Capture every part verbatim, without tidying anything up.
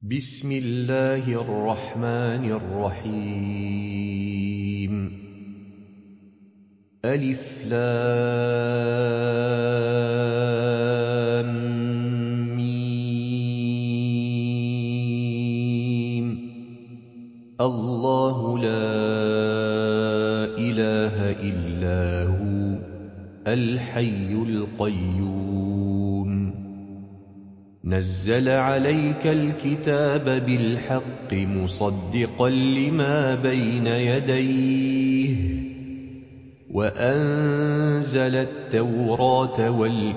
بسم الله الرحمن الرحيم ألف لام ميم الله لا إله إلا هو الحي القيوم نزل عليك الكتاب بالحق مصدقا لما بين يديه وأنزل التوراة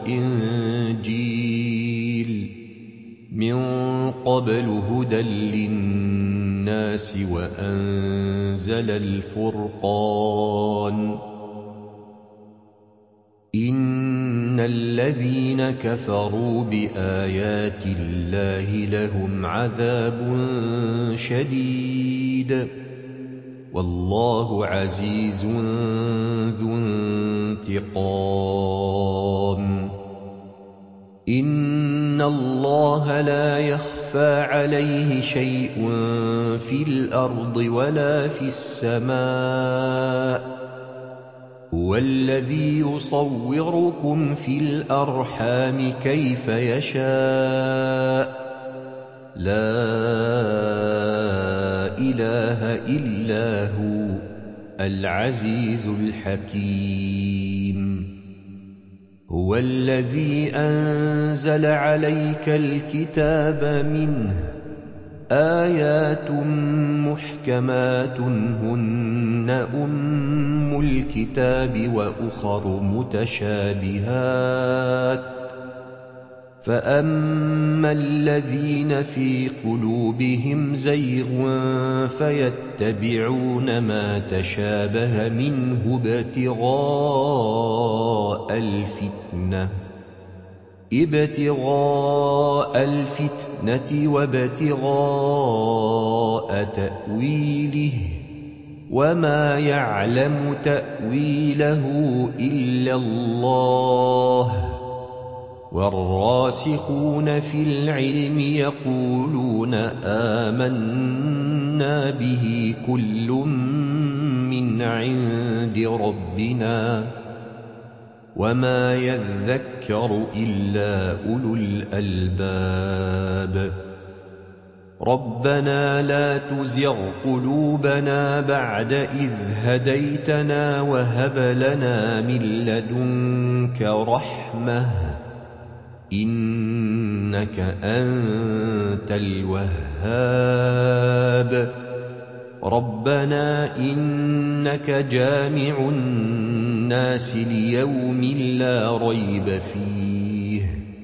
والإنجيل من قبل هدى للناس وأنزل الفرقان إن الذين كفروا بآيات الله لهم عذاب شديد والله عزيز ذو انتقام إن الله لا يخفى عليه شيء في الأرض ولا في السماء هو الذي يصوركم في الأرحام كيف يشاء لا إله إلا هو العزيز الحكيم هو الذي أنزل عليك الكتاب منه آيات محكمات هن أم الكتاب وأخر متشابهات فأما الذين في قلوبهم زيغ فيتبعون ما تشابه منه ابتغاء الفتنة ابتغاء الفتنة وابتغاء تأويله وما يعلم تأويله إلا الله والراسخون في العلم يقولون آمنا به كل من عند ربنا وما يذكر إلا أولو الألباب ربنا لا تزغ قلوبنا بعد إذ هديتنا وهب لنا من لدنك رحمة إنك أنت الوهاب ربنا إنك جامع الناس ليوم لا ريب فيه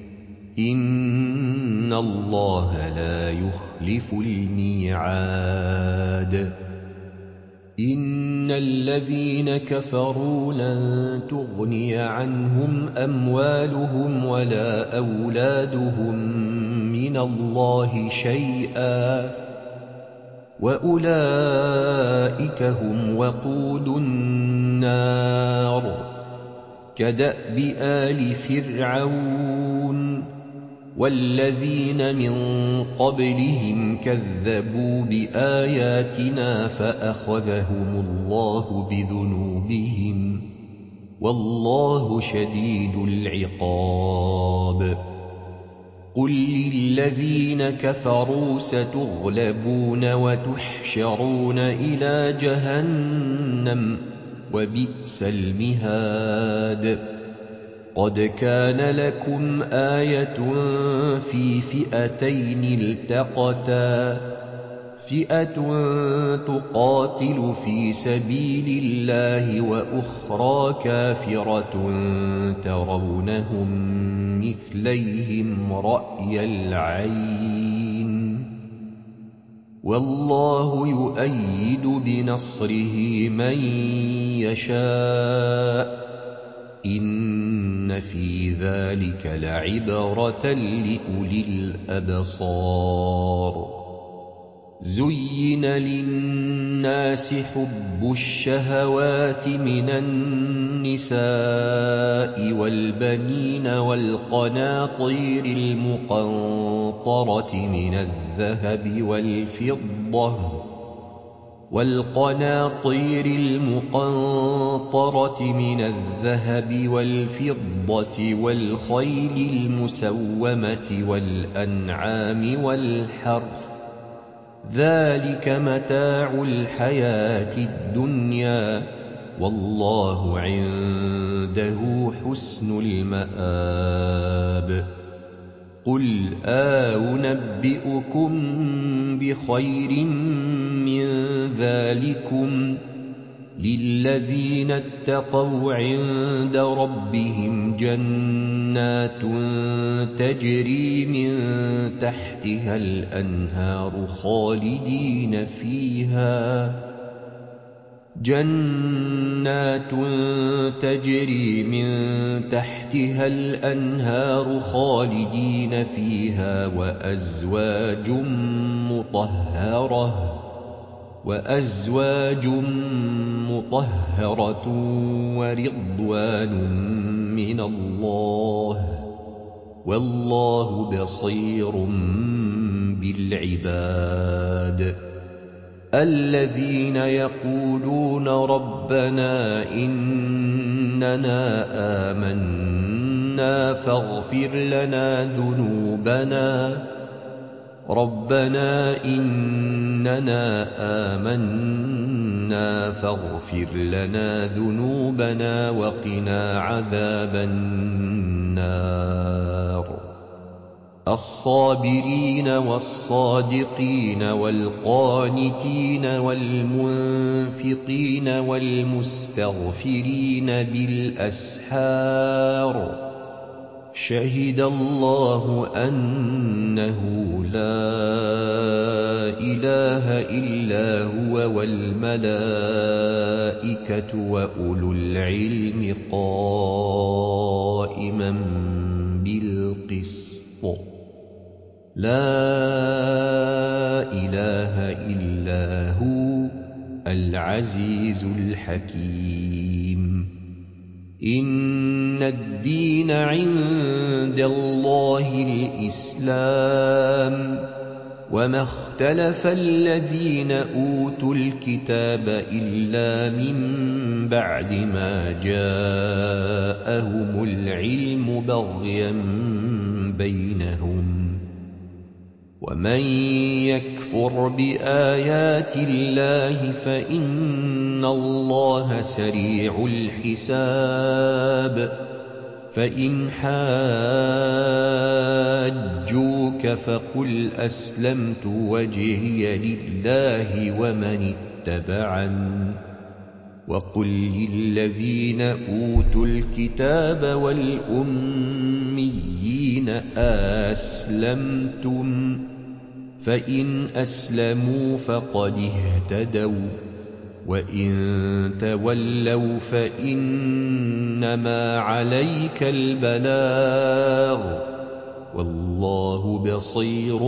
إن الله لا يخلف الميعاد إن الذين كفروا لن تغني عنهم أموالهم ولا أولادهم من الله شيئا وأولئك هم وقود النار كدأب آل فرعون والذين من قبلهم كذبوا بآياتنا فأخذهم الله بذنوبهم والله شديد العقاب قل للذين كفروا ستغلبون وتحشرون إلى جهنم وبئس المهاد قد كان لكم آية في فئتين التقتا فئة تقاتل في سبيل الله وأخرى كافرة ترونهم مثليهم رأي العين والله يؤيد بنصره من يشاء إن في ذلك لعبرة لأولي الأبصار زُيِّنَ لِلنَّاسِ حُبُّ الشَّهَوَاتِ مِنَ النِّسَاءِ وَالْبَنِينَ وَالْقَنَاطِيرِ الْمُقَنطَرَةِ مِنَ الذَّهَبِ وَالْفِضَّةِ وَالْقَنَاطِيرِ الْمُقَنطَرَةِ مِنَ الذَّهَبِ وَالْفِضَّةِ وَالْخَيْلِ الْمُسَوَّمَةِ وَالْأَنْعَامِ وَالْحَرْثِ ۗ ذَلِكَ مَتَاعُ الْحَيَاةِ الدُّنْيَا ۖ وَاللَّهُ عِندَهُ حُسْنُ الْمَآبِ. قُلْ أَنُبِّئُكُم بِخَيْرٍ مِّن ذَٰلِكُمْ ۗ لِلَّذِينَ اتَّقَوْا عِندَ رَبِّهِمْ جَنَّاتٌ تَجْرِي مِن تَحْتِهَا الْأَنْهَارُ خَالِدِينَ فِيهَا جَنَّاتٌ تَجْرِي مِن تَحْتِهَا الْأَنْهَارُ خَالِدِينَ فِيهَا وَأَزْوَاجٌ مُّطَهَّرَةٌ وَأَزْوَاجٌ مُّطَهَّرَةٌ وَرِضْوَانٌ مِّنَ اللَّهِ ۗ وَاللَّهُ بَصِيرٌ بِالْعِبَادِ. الَّذِينَ يَقُولُونَ رَبَّنَا إِنَّنَا آمَنَّا فاغْفِرْ لَنَا ذُنُوبَنَا رَبَّنَا إِنَّنَا آمَنَّا فاغْفِرْ لَنَا ذُنُوبَنَا وَقِنَا عَذَابَ النَّارِ. الصَّابِرِينَ وَالصَّادِقِينَ وَالْقَانِتِينَ وَالْمُنفِقِينَ وَالْمُسْتَغْفِرِينَ بِالْأَسْحَارِ. شَهِدَ اللَّهُ أَنَّهُ لَا إِلَٰهَ إِلَّا هُوَ وَالْمَلَائِكَةُ وَأُولُو الْعِلْمِ قَائِمًا بِالْقِسْطِ. لَا إِلَٰهَ إِلَّا هُوَ الْعَزِيزُ الْحَكِيمُ. إِنَّ الدِّينَ عِندَ اللَّهِ الْإِسْلَامُ ۗ وَمَا اخْتَلَفَ الَّذِينَ أُوتُوا الْكِتَابَ إِلَّا مِن بَعْدِ مَا جَاءَهُمُ الْعِلْمُ بَغْيًا بَيْنَهُمْ ۗ وَمَن يَكْفُرْ بِآيَاتِ اللَّهِ فَإِنَّ اللَّهَ سَرِيعُ الْحِسَابِ. فَإِنْ حَاجُّوكَ فَقُلْ أَسْلَمْتُ وَجْهِيَ لِلَّهِ وَمَنِ اتَّبَعَنِ ۗ وَقُل لِّلَّذِينَ أُوتُوا الْكِتَابَ وَالْأُمِّيِّينَ أَأَسْلَمْتُمْ ۚ فَإِنْ أَسْلَمُوا فَقَدِ اهْتَدَوا ۖ وَّإِن تَوَلَّوْا فَإِنَّمَا عَلَيْكَ الْبَلَاغُ ۗ وَاللَّهُ بَصِيرٌ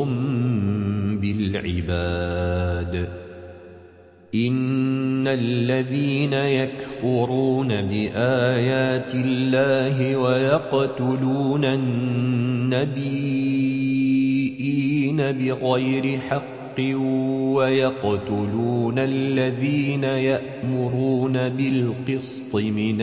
بِالْعِبَادِ. إِنَّ الَّذِينَ يَكْفُرُونَ بِآيَاتِ اللَّهِ وَيَقْتُلُونَ النَّبِيِّينَ بِغَيْرِ حَقٍّ وَيَقْتُلُونَ الَّذِينَ يَأْمُرُونَ بِالْقِسْطِ مِنَ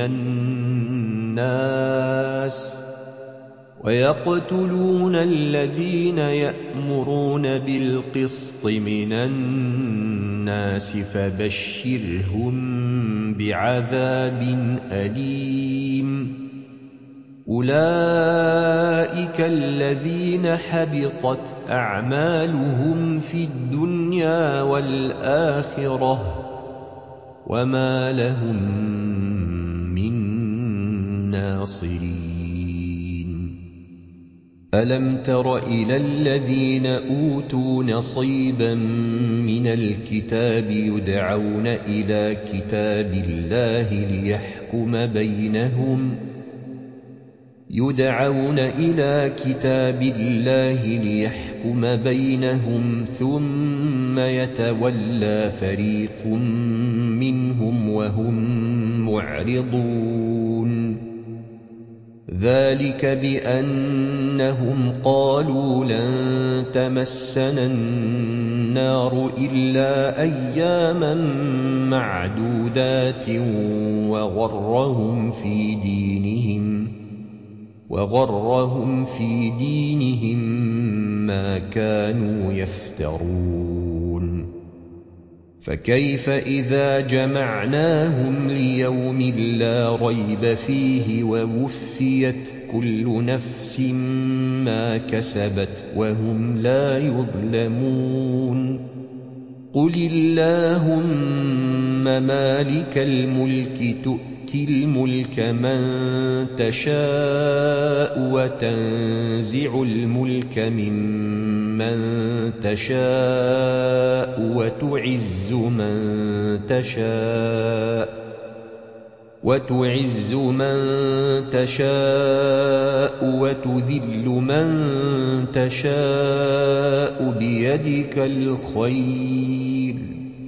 النَّاسِ وَيَقْتُلُونَ الَّذِينَ يَأْمُرُونَ بِالْقِسْطِ مِنَ النَّاسِ فَبَشِّرْهُم بِعَذَابٍ أَلِيمٍ. أُولَٰئِكَ الَّذِينَ حَبِطَتْ أَعْمَالُهُمْ فِي الدُّنْيَا وَالْآخِرَةِ ۖ وَمَا لَهُم مِّن نَّاصِرِينَ. أَلَمْ تَرَ إِلَى الَّذِينَ أُوتُوا نَصِيبًا مِّنَ الْكِتَابِ يُدْعَوْنَ إِلَىٰ كِتَابِ اللَّهِ لِيَحْكُمَ بَيْنَهُمْ ۚ يُدْعَوْنَ إِلَىٰ كِتَابِ اللَّهِ لِيَحْكُمَ بَيْنَهُمْ ثُمَّ يَتَوَلَّىٰ فَرِيقٌ مِّنْهُمْ وَهُم مُّعْرِضُونَ ذَٰلِكَ بِأَنَّهُمْ قَالُوا لَن تَمَسَّنَا النَّارُ إِلَّا أَيَّامًا مَّعْدُودَاتٍ وَغَرَّهُمْ فِي دِينِهِمْ وَغَرَّهُمْ فِي دِينِهِم مَّا كَانُوا يَفْتَرُونَ فَكَيْفَ إِذَا جَمَعْنَاهُمْ لِيَوْمٍ لَّا رَيْبَ فِيهِ وَوُفِّيَتْ كُلُّ نَفْسٍ مَّا كَسَبَتْ وَهُمْ لَا يُظْلَمُونَ قُلِ اللَّهُمَّ مَالِكَ الْمُلْكِ تُؤْتِي الْمُلْكَ مَن تَشَاءُ وَتَنزِعُ الْمُلْكَ مِمَّن تَشَاءُ وَتُعِزُّ مَن تَشَاءُ وَتُعِزُّ مَن تَشَاءُ وَتُذِلُّ مَن تَشَاءُ بِيَدِكَ الْخَيْرُ ۖ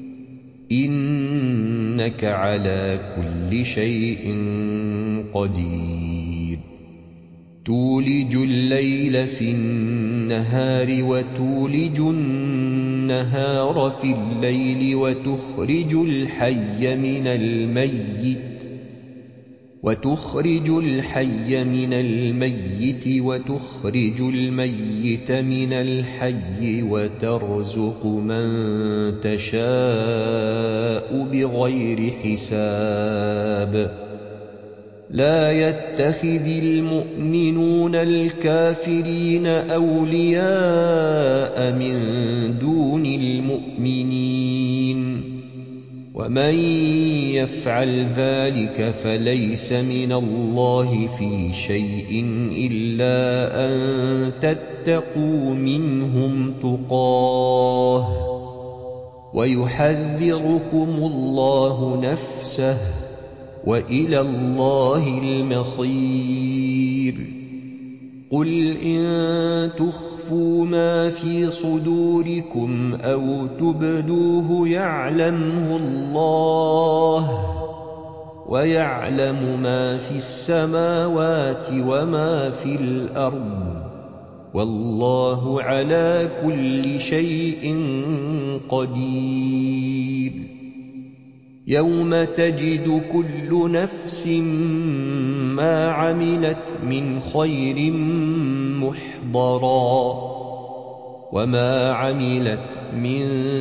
إِنَّكَ عَلَىٰ كُلِّ شَيْءٍ قَدِيرٌ تُولِجُ اللَّيْلَ فِي النَّهَارِ وَتُولِجُ النَّهَارَ فِي اللَّيْلِ وَتُخْرِجُ الْحَيَّ مِنَ الْمَيِّتِ وَتُخْرِجُ الْحَيَّ مِنَ الْمَيِّتِ وَتُخْرِجُ الْمَيِّتَ مِنَ الْحَيِّ وَتَرْزُقُ مَن تَشَاءُ بِغَيْرِ حِسَابٍ لَا يَتَّخِذِ الْمُؤْمِنُونَ الْكَافِرِينَ أَوْلِيَاءَ مِن دُونِ الْمُؤْمِنِينَ وَمَن يَفْعَلْ ذَلِكَ فَلَيْسَ مِنَ اللَّهِ فِي شَيْءٍ إِلَّا أَن تَتَّقُوا مِنْهُمْ تُقَاةً وَيُحَذِّرُكُمُ اللَّهُ نَفْسَهُ وَإِلَى اللَّهِ الْمَصِيرُ قُلْ إِن تُخْفُوا مَا فِي صُدُورِكُمْ أَوْ تُبْدُوهُ يَعْلَمْهُ اللَّهُ وَيَعْلَمُ مَا فِي السَّمَاوَاتِ وَمَا في الْأَرْضِ وَاللَّهُ عَلَىٰ كُلِّ شَيْءٍ قَدِيرٌ يَوْمَ تَجِدُ كُلُّ نَفْسٍ مَّا عَمِلَتْ مِنْ خَيْرٍ مُّحْضَرًا وَمَا عَمِلَتْ مِن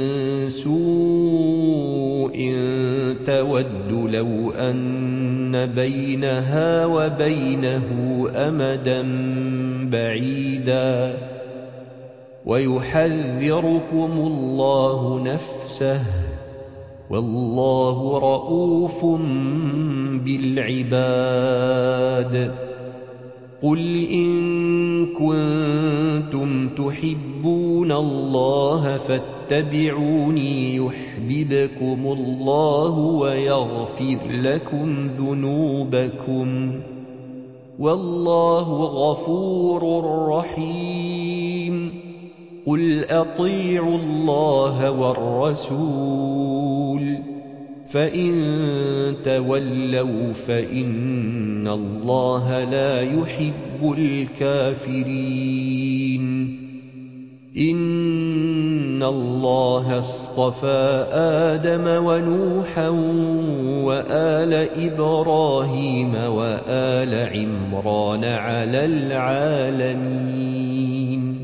سُوءٍ تَوَدُّ لَوْ أَنَّ بَيْنَهَا وَبَيْنَهُ أَمَدًا بَعِيدًا وَيُحَذِّرُكُمُ اللَّهُ نَفْسَهُ وَاللَّهُ رَءُوفٌ بِالْعِبَادِ قُلْ إِن كُنتُمْ تُحِبُّونَ اللَّهَ فَاتَّبِعُونِي يُحْبِبْكُمُ اللَّهُ وَيَغْفِرْ لَكُمْ ذُنُوبَكُمْ وَاللَّهُ غَفُورٌ رَّحِيمٌ قُلْ أَطِيعُوا اللَّهَ وَالرَّسُولَ فَإِن تَوَلَّوْا فَإِنَّ اللَّهَ لَا يُحِبُّ الْكَافِرِينَ إِنَّ اللَّهَ اصْطَفَىٰ آدَمَ وَنُوحًا وَآلَ إِبْرَاهِيمَ وَآلَ عِمْرَانَ عَلَى الْعَالَمِينَ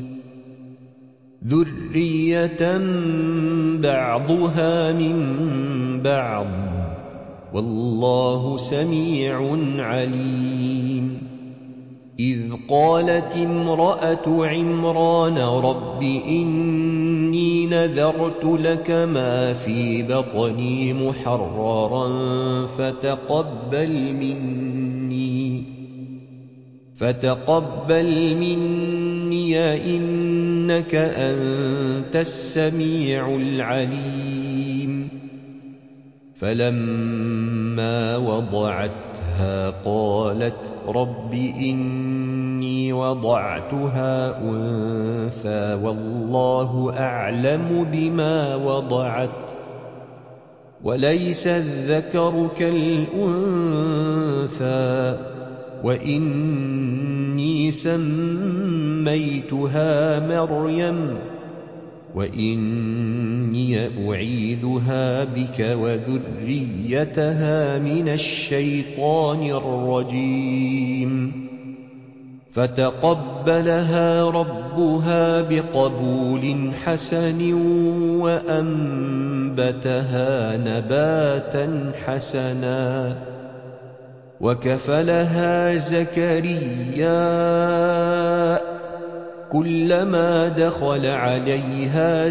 ذُرِّيَّةً بَعْضُهَا مِن بَعْضٍ وَاللَّهُ سَمِيعٌ عَلِيمٌ إِذْ قَالَتِ امْرَأَتُ عِمْرَانَ رَبِّ إِنِّي نَذَرْتُ لَكَ مَا فِي بَطْنِي مُحَرَّرًا فَتَقَبَّلْ مِنِّي فَتَقَبَّلْ مِنِّي إِنَّكَ أَنتَ السَّمِيعُ الْعَلِيمُ فَلَمَّا وَضَعَتْهَا وضعتها قالت رب إني وضعتها أنثى والله أعلم بما وضعت وليس الذكر كالأنثى وإني سميتها مريم وإني أعيذها بك وذريتها من الشيطان الرجيم فتقبلها ربها بقبول حسن وأنبتها نباتا حسنا وكفلها زكريا كلما دخل عليها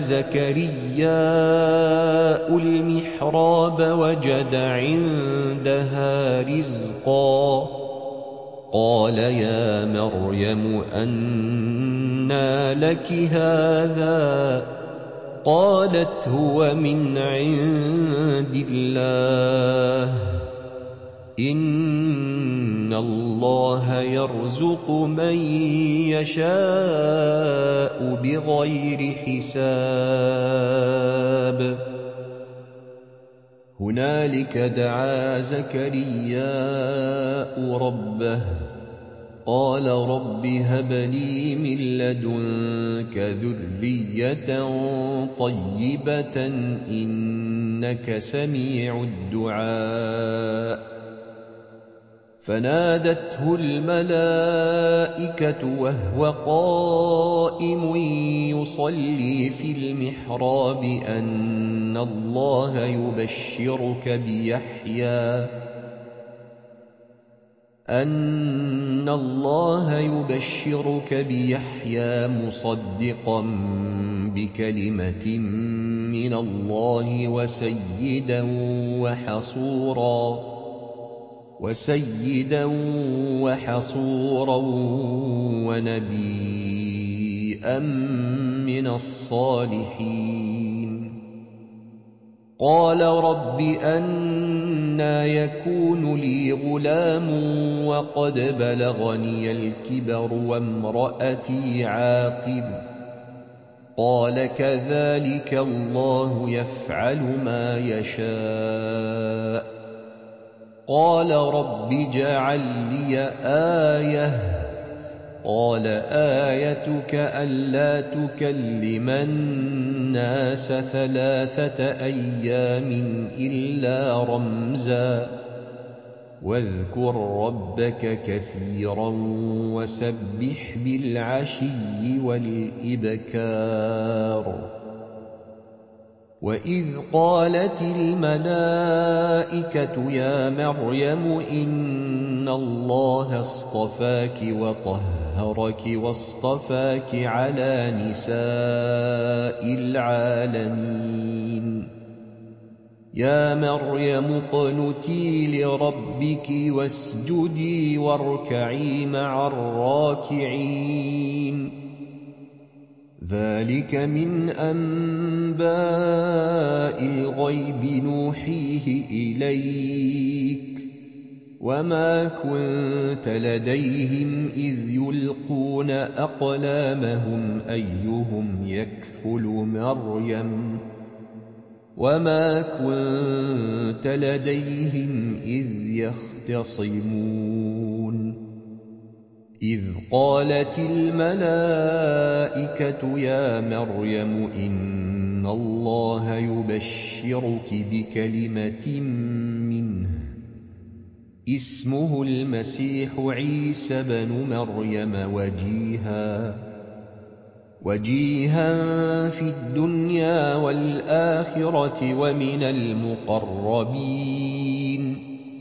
زكرياء المحراب وجد عندها رزقا قال يا مريم أنى لك هذا قالت هو من عند الله إن الله يرزق من يشاء بغير حساب هنالك دعا زكرياء ربه قال رب هب لي من لدنك ذرية طيبة إنك سميع الدعاء فنادته الملائكة وهو قائم يصلي في المحراب أن الله يبشرك بيحيى أن الله يبشرك بيحيى مصدقا بكلمة من الله وسيدا وحصورا وسيدا وحصورا ونبيا من الصالحين قال رب أنى يكون لي غلام وقد بلغني الكبر وامرأتي عاقر قال كذلك الله يفعل ما يشاء قال رب اجعل لي آية قال آيتك ألا تكلم الناس ثلاثة أيام إلا رمزا واذكر ربك كثيرا وسبح بالعشي والإبكار وإذ قالت الملائكة يا مريم إن الله اصطفاك وطهرك واصطفاك على نساء العالمين يا مريم اقنتي لربك واسجدي واركعي مع الراكعين ذلك من أنباء الغيب نوحيه إليك وما كنت لديهم إذ يلقون أقلامهم أيهم يكفل مريم وما كنت لديهم إذ يختصمون إذ قالت الملائكة يا مريم إن الله يبشرك بكلمة منه اسمه المسيح عيسى بن مريم وجيها وجيها في الدنيا والآخرة ومن المقربين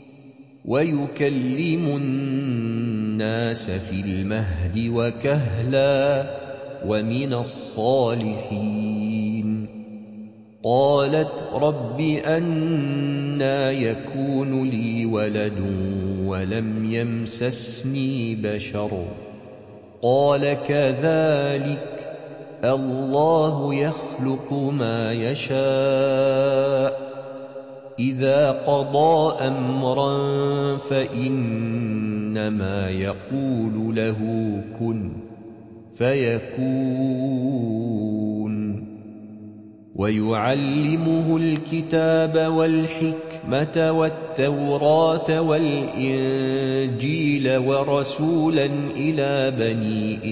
ويكلم الناس في المهد وكهلا ومن الصالحين قالت رب أنى يكون لي ولد ولم يمسسني بشر قال كذلك الله يخلق ما يشاء إِذَا قَضَىٰ أَمْرًا فَإِنَّمَا يَقُولُ لَهُ كُن فَيَكُونُ وَيُعَلِّمُهُ الْكِتَابَ وَالْحِكْمَةَ وَالتَّوْرَاةَ وَالْإِنجِيلَ وَرَسُولًا إِلَىٰ بَنِي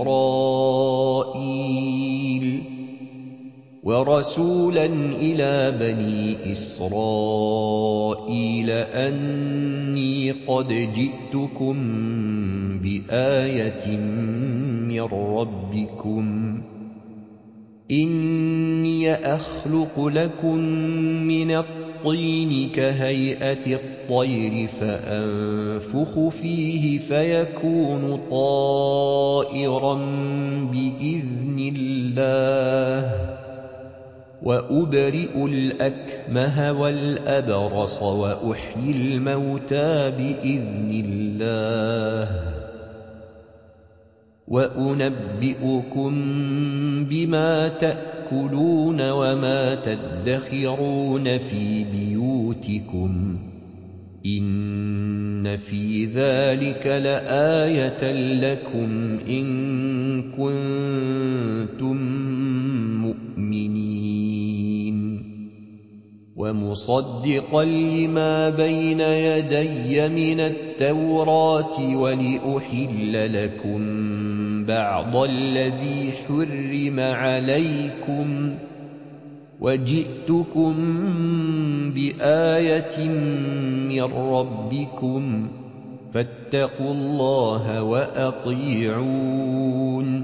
إِسْرَائِيلَ وَرَسُولًا إِلَىٰ بَنِي إِسْرَائِيلَ أَنِّي قَدْ جِئْتُكُم بِآيَةٍ مِّن رَّبِّكُمْ إِنِّي أَخْلُقُ لَكُم مِّنَ الطِّينِ كَهَيْئَةِ الطَّيْرِ فَأَنفُخُ فِيهِ فَيَكُونُ طَائِرًا بِإِذْنِ اللَّهِ وَأُبْرِئُ الْأَكْمَهَ وَالْأَبْرَصَ وَأُحْيِي الْمَوْتَىٰ بِإِذْنِ اللَّهِ وَأُنَبِّئُكُم بِمَا تَأْكُلُونَ وَمَا تَدَّخِرُونَ فِي بِيُوتِكُمْ إِنَّ فِي ذَٰلِكَ لَآيَةً لَّكُمْ إِن كُنتُم مُّؤْمِنِينَ وَمُصَدِّقًا لِّمَا بَيْنَ يَدَيَّ مِنَ التَّوْرَاةِ وَلِأُحِلَّ لَكُم بَعْضَ الَّذِي حُرِّمَ عَلَيْكُمْ وَجِئْتُكُم بِآيَةٍ مِّن رَّبِّكُمْ فَاتَّقُوا اللَّهَ وَأَطِيعُونِ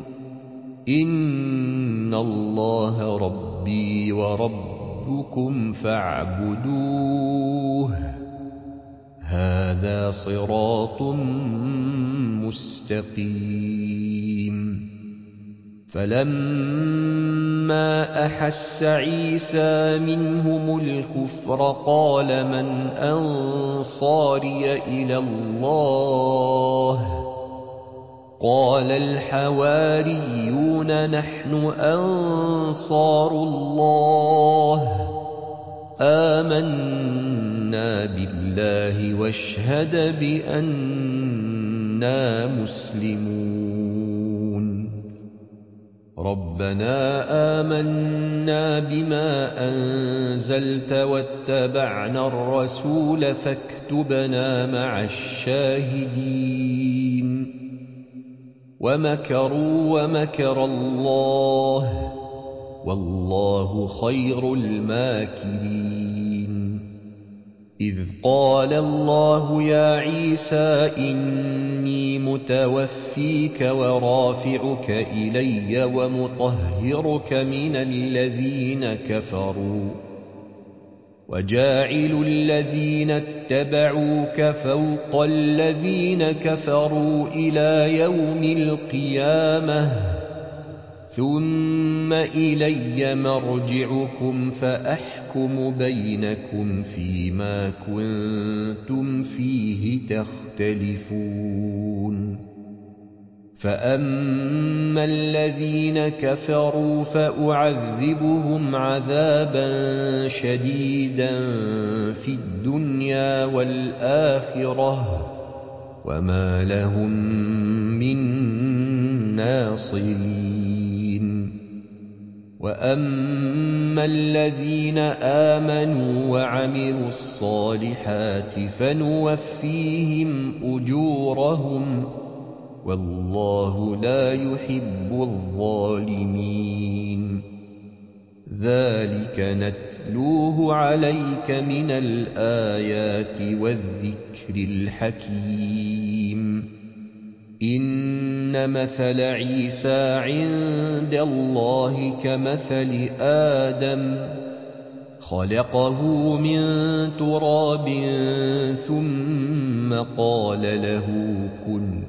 إِنَّ اللَّهَ رَبِّي وَرَبُّكُمْ فَاعْبُدُوهُ هَٰذَا صِرَاطٌ مُّسْتَقِيمٌ فَلَمَّا أَحَسَّ عِيسَىٰ مِنْهُمُ الْكُفْرَ قَالَ مَنْ أَنصَارِيَ إِلَى اللَّهِ قَالَ الْحَوَارِيُّونَ نَحْنُ أَنصَارُ اللَّهِ آمَنَّا بِاللَّهِ وَاشْهَدْ بِأَنَّا مُسْلِمُونَ رَبَّنَا آمَنَّا بِمَا أَنزَلْتَ وَاتَّبَعْنَا الرَّسُولَ فَاكْتُبْنَا مَعَ الشَّاهِدِينَ وَمَكَرُوا وَمَكَرَ اللَّهُ وَاللَّهُ خَيْرُ الْمَاكِرِينَ إِذْ قَالَ اللَّهُ يَا عِيسَىٰ إِنِّي مُتَوَفِّيكَ وَرَافِعُكَ إِلَيَّ وَمُطَهِّرُكَ مِنَ الَّذِينَ كَفَرُوا وَجَاعِلُ الَّذِينَ اتَّبَعُوكَ فَوْقَ الَّذِينَ كَفَرُوا إِلَىٰ يَوْمِ الْقِيَامَةِ ثُمَّ إِلَيَّ مَرْجِعُكُمْ فَأَحْكُمُ بَيْنَكُمْ فِيمَا كُنتُمْ فِيهِ تَخْتَلِفُونَ فَأَمَّا الَّذِينَ كَفَرُوا فَأُعَذِّبُهُمْ عَذَابًا شَدِيدًا فِي الدُّنْيَا وَالْآخِرَةِ وَمَا لَهُم مِّن نَّاصِرِينَ وَأَمَّا الَّذِينَ آمَنُوا وَعَمِلُوا الصَّالِحَاتِ فَنُوَفِّيهِمْ أُجُورَهُمْ وَاللَّهُ لَا يُحِبُّ الظَّالِمِينَ ذَٰلِكَ نَتْلُوهُ عَلَيْكَ مِنَ الْآيَاتِ وَالذِّكْرِ الْحَكِيمِ إِنَّ مَثَلَ عِيسَىٰ عِندَ اللَّهِ كَمَثَلِ آدَمَ خَلَقَهُ مِن تُرَابٍ ثُمَّ قَالَ لَهُ كُن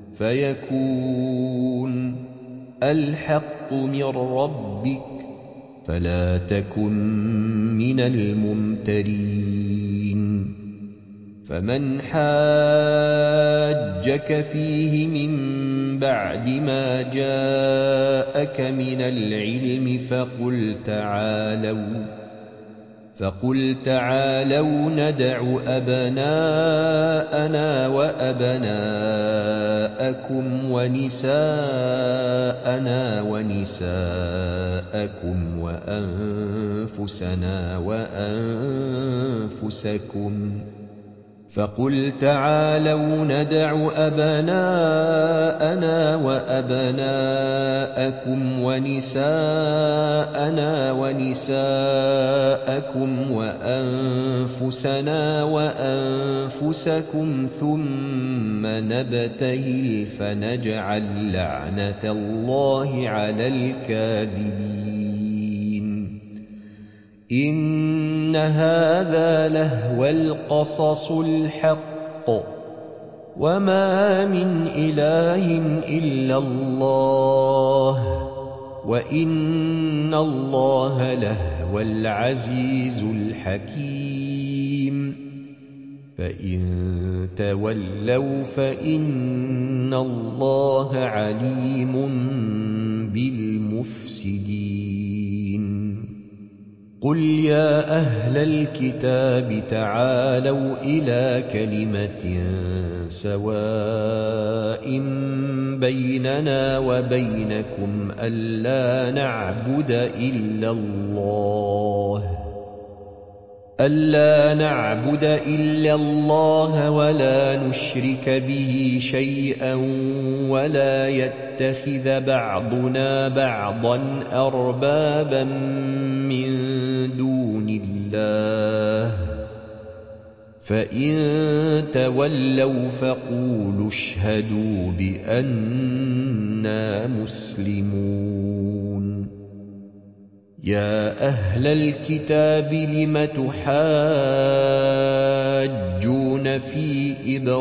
فَيَكُونُ الْحَقُّ مِن رَّبِّكَ فَلَا تَكُن مِّنَ الْمُمْتَرِينَ فَمَنْ حَاجَّكَ فِيهِ مِن بَعْدِ مَا جَاءَكَ مِنَ الْعِلْمِ فَقُلْ تَعَالَوْا فقل تعالوا ندع أبناءنا وأبناءكم ونساءنا ونساءكم وأنفسنا وأنفسكم فقل تعالوا ندع أبناءنا وأبناءكم ونساءنا ونساءكم وأنفسنا وأنفسكم ثم نبتهل فنجعل لعنة الله على الكاذبين إن هذا لهو القصص الحق وما من إله إلا الله وإن الله لهو العزيز الحكيم فإن تولوا فإن الله عليم بالمفسدين قل يا أهل الكتاب تعالوا إلى كلمة سواء بيننا وبينكم ألا نعبد إلا الله ألا نعبد إلا الله ولا نشرك به شيئا ولا يتخذ بعضنا بعضا أربابا من دون الله فإن تولوا فقولوا اشهدوا بأننا مسلمون يا أهل الكتاب لم تحاجون في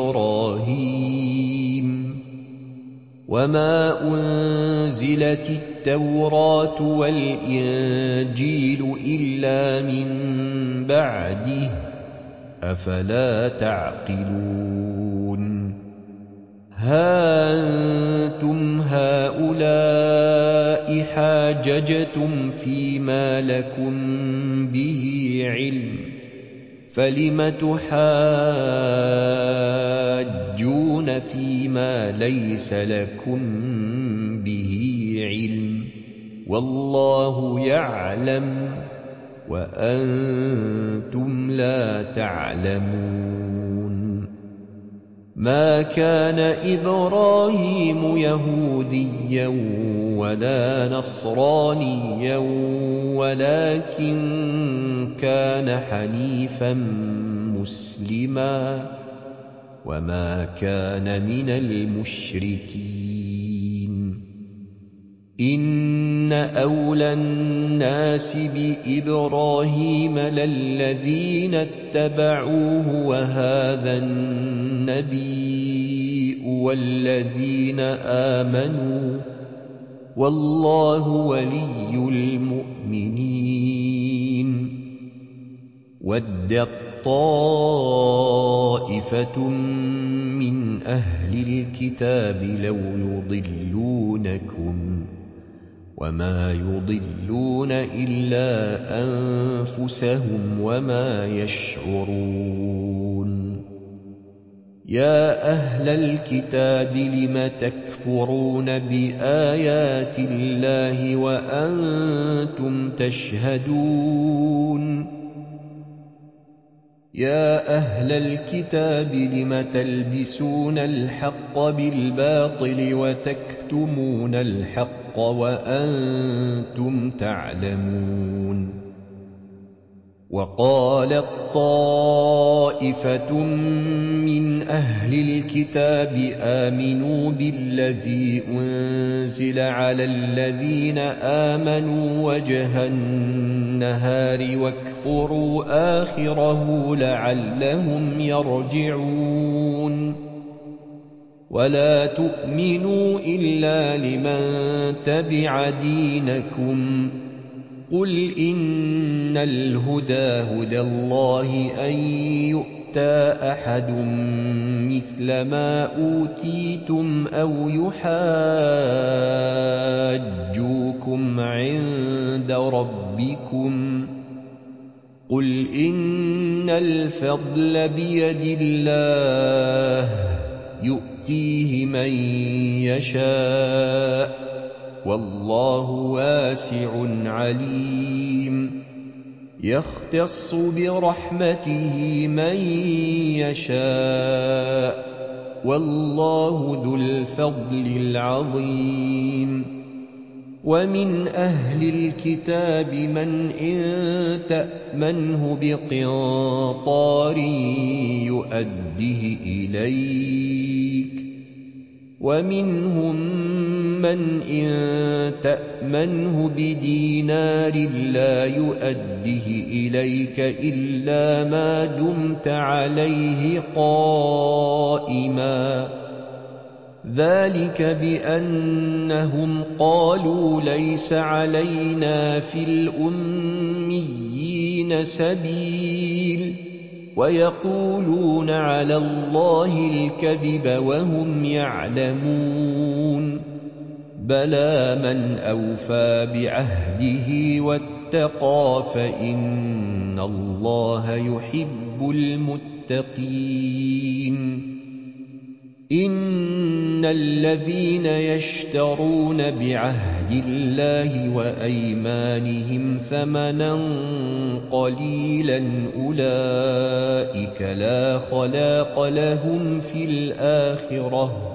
إبراهيم وما أنزلت التوراة والإنجيل إلا من بعده أفلا تعقلون ها أنتم هؤلاء حاججتم فيما لكم به علم فلم تحاجون فيما ليس لكم به علم والله يعلم وأنتم لا تعلمون ما كان إبراهيم يهوديا ولا نصرانيا ولكن كان حنيفا مسلما وما كان من المشركين إن أولى الناس بإبراهيم للذين اتبعوه وهذا النبي والذين آمنوا والله ولي المؤمنين ودت طائفة من أهل الكتاب لو يضلونكم وما يضلون إلا أنفسهم وما يشعرون يا أهل الكتاب لم تكفرون بآيات الله وأنتم تشهدون يا أهل الكتاب لم تلبسون الحق بالباطل وتكتمون الحق وأنتم تعلمون وقالت طائفة من أهل الكتاب آمنوا بالذي أنزل على الذين آمنوا وجه النهار واكفروا آخره لعلهم يرجعون ولا تؤمنوا إلا لمن تبع دينكم قل إن الهدى هدى الله أن يؤتى أحد مثل ما أوتيتم أو يحاجوكم عند ربكم قُلْ إِنَّ الْفَضْلَ بِيَدِ اللَّهِ يُؤْتِيهِ مَن يَشَاءُ ۗ وَاللَّهُ وَاسِعٌ عَلِيمٌ يَخْتَصُّ بِرَحْمَتِهِ مَن يَشَاءُ ۗ وَاللَّهُ ذُو الْفَضْلِ الْعَظِيمِ وَمِنْ أَهْلِ الْكِتَابِ مَنْ إِن تَأْمَنْهُ بِقِنطَارٍ يُؤَدِّهِ إِلَيْكَ ۖ وَمِنْهُم مَّنْ إِن تَأْمَنْهُ بِدِينَارٍ لَّا يُؤَدِّهِ إِلَيْكَ إِلَّا مَا دُمْتَ عَلَيْهِ قَائِمًا ۗ ذَلِكَ بِأَنَّهُمْ قَالُوا لَيْسَ عَلَيْنَا فِي الْأُمِّيِّينَ سَبِيلٌ وَيَقُولُونَ عَلَى اللَّهِ الْكَذِبَ وَهُمْ يَعْلَمُونَ بَلَىٰ مَنْ أَوْفَىٰ بِعَهْدِهِ وَاتَّقَىٰ فَإِنَّ اللَّهَ يُحِبُّ الْمُتَّقِينَ إِنَّ الَّذِينَ يَشْتَرُونَ بِعَهْدِ اللَّهِ وَأَيْمَانِهِمْ ثَمَنًا قَلِيلًا أُولَٰئِكَ لَا خَلَاقَ لَهُمْ فِي الْآخِرَةِ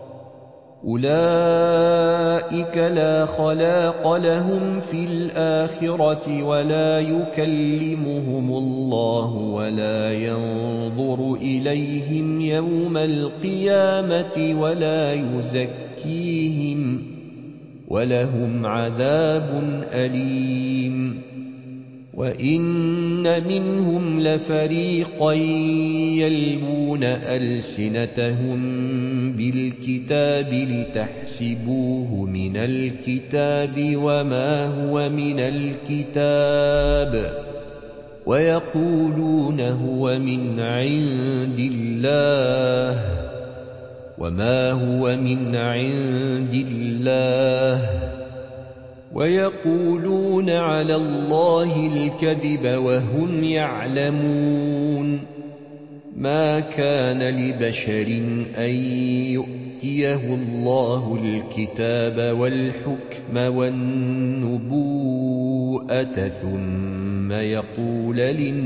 أولئك لا خلاق لهم في الآخرة ولا يكلمهم الله ولا ينظر إليهم يوم القيامة ولا يزكيهم ولهم عذاب أليم وإن منهم لفريقا يلوون ألسنتهم بالكتاب لتحسبوه من الكتاب وما هو من الكتاب ويقولون هو من عند الله وما هو من عند الله ويقولون على الله الكذب وهم يعلمون ما كان لبشر أن يؤتيه الله الكتاب والحكم والنبوءة ثم يقول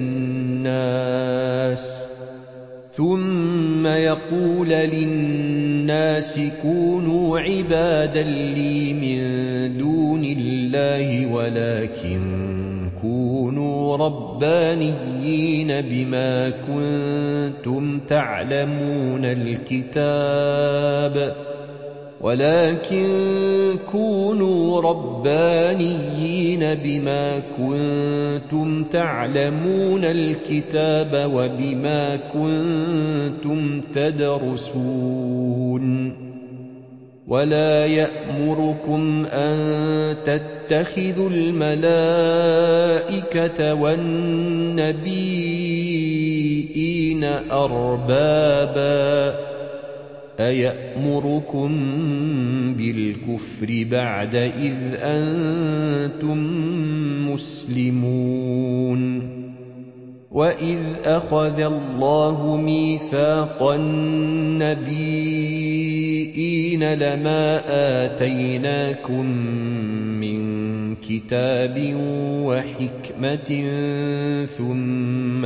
للناس ثم يقول للناس كونوا عبادا لي من دون الله ولكن كونوا ربانيين بما كنتم تعلمون الكتاب ولكن كونوا ربانيين بما كنتم تعلمون الكتاب وبما كنتم تدرسون ولا يأمركم أن تتخذوا الملائكة والنبيين أربابا أيأمركم بالكفر بعد إذ أنتم مسلمون وإذ أخذ الله ميثاق النبيين لما آتيناكم من كتاب وحكمة ثم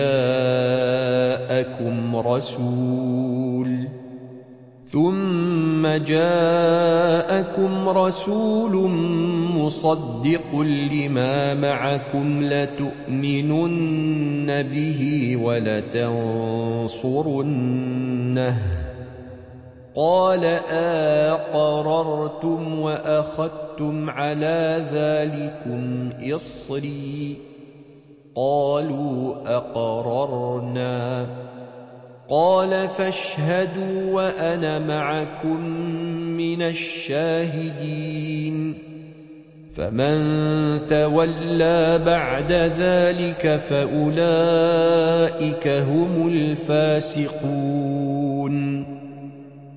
جاءكم رسول ثم جاءكم رسول مصدق لما معكم لتؤمنن به ولتنصرنه قال أقررتم وأخذتم على ذلكم إصري قالوا أقررنا قال فاشهدوا وأنا معكم من الشاهدين فمن تولى بعد ذلك فأولئك هم الفاسقون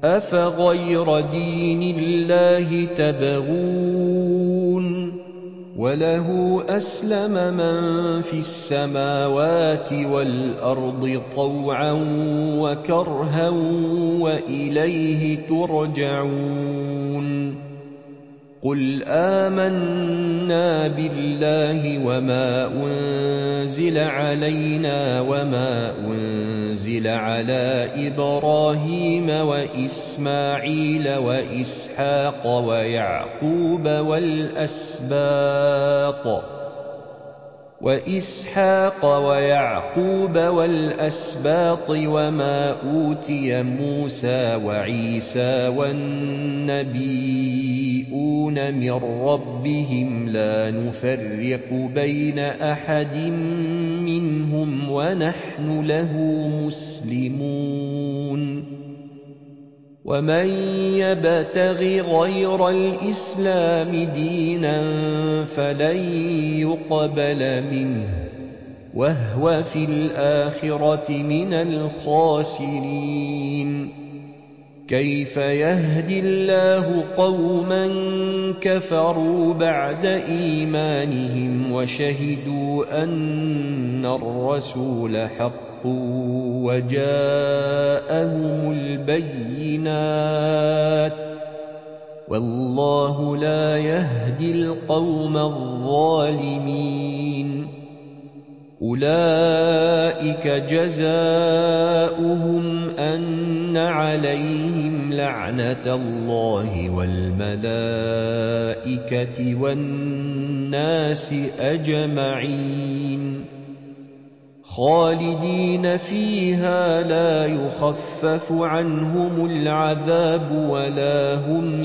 أفغير دين الله تبغون وَلَهُ أَسْلَمَ مَن فِي السَّمَاوَاتِ وَالْأَرْضِ طَوْعًا وَكَرْهًا وَإِلَيْهِ تُرْجَعُونَ قُلْ آمَنَّا بِاللَّهِ وَمَا أُنزِلَ عَلَيْنَا وَمَا أُنزِلَ عَلَىٰ إِبْرَاهِيمَ وَإِسْمَاعِيلَ وَإِسْحَاقَ وَيَعْقُوبَ وَالْأَسْبَاطِ وَإِسْحَاقَ وَيَعْقُوبَ وَالْأَسْبَاطِ وَمَا أُوتِيَ مُوسَىٰ وَعِيسَىٰ وَالنَّبِيُّونَ مِن رَّبِّهِمْ لَا نُفَرِّقُ بَيْنَ أَحَدٍ مِّنْهُمْ وَنَحْنُ لَهُ مُسْلِمُونَ وَمَن يَبْتَغِ غَيْرَ الْإِسْلَامِ دِينًا فَلَن يُقْبَلَ مِنْهُ وَهُوَ فِي الْآخِرَةِ مِنَ الْخَاسِرِينَ كَيْفَ يَهْدِي اللَّهُ قَوْمًا كَفَرُوا بَعْدَ إِيمَانِهِمْ وَشَهِدُوا أَنَّ الرَّسُولَ حَقٌّ وَجَاءَهُمُ الْبَيِّنَاتُ وَاللَّهُ لَا يَهْدِي الْقَوْمَ الظَّالِمِينَ أُولَٰئِكَ جَزَاؤُهُمْ أَنَّ عَلَيْهِمْ لَعْنَةَ اللَّهِ وَالْمَلَائِكَةِ وَالنَّاسِ أَجْمَعِينَ خَالِدِينَ فِيهَا لَا يُخَفَّفُ عَنْهُمُ الْعَذَابُ وَلَا هُمْ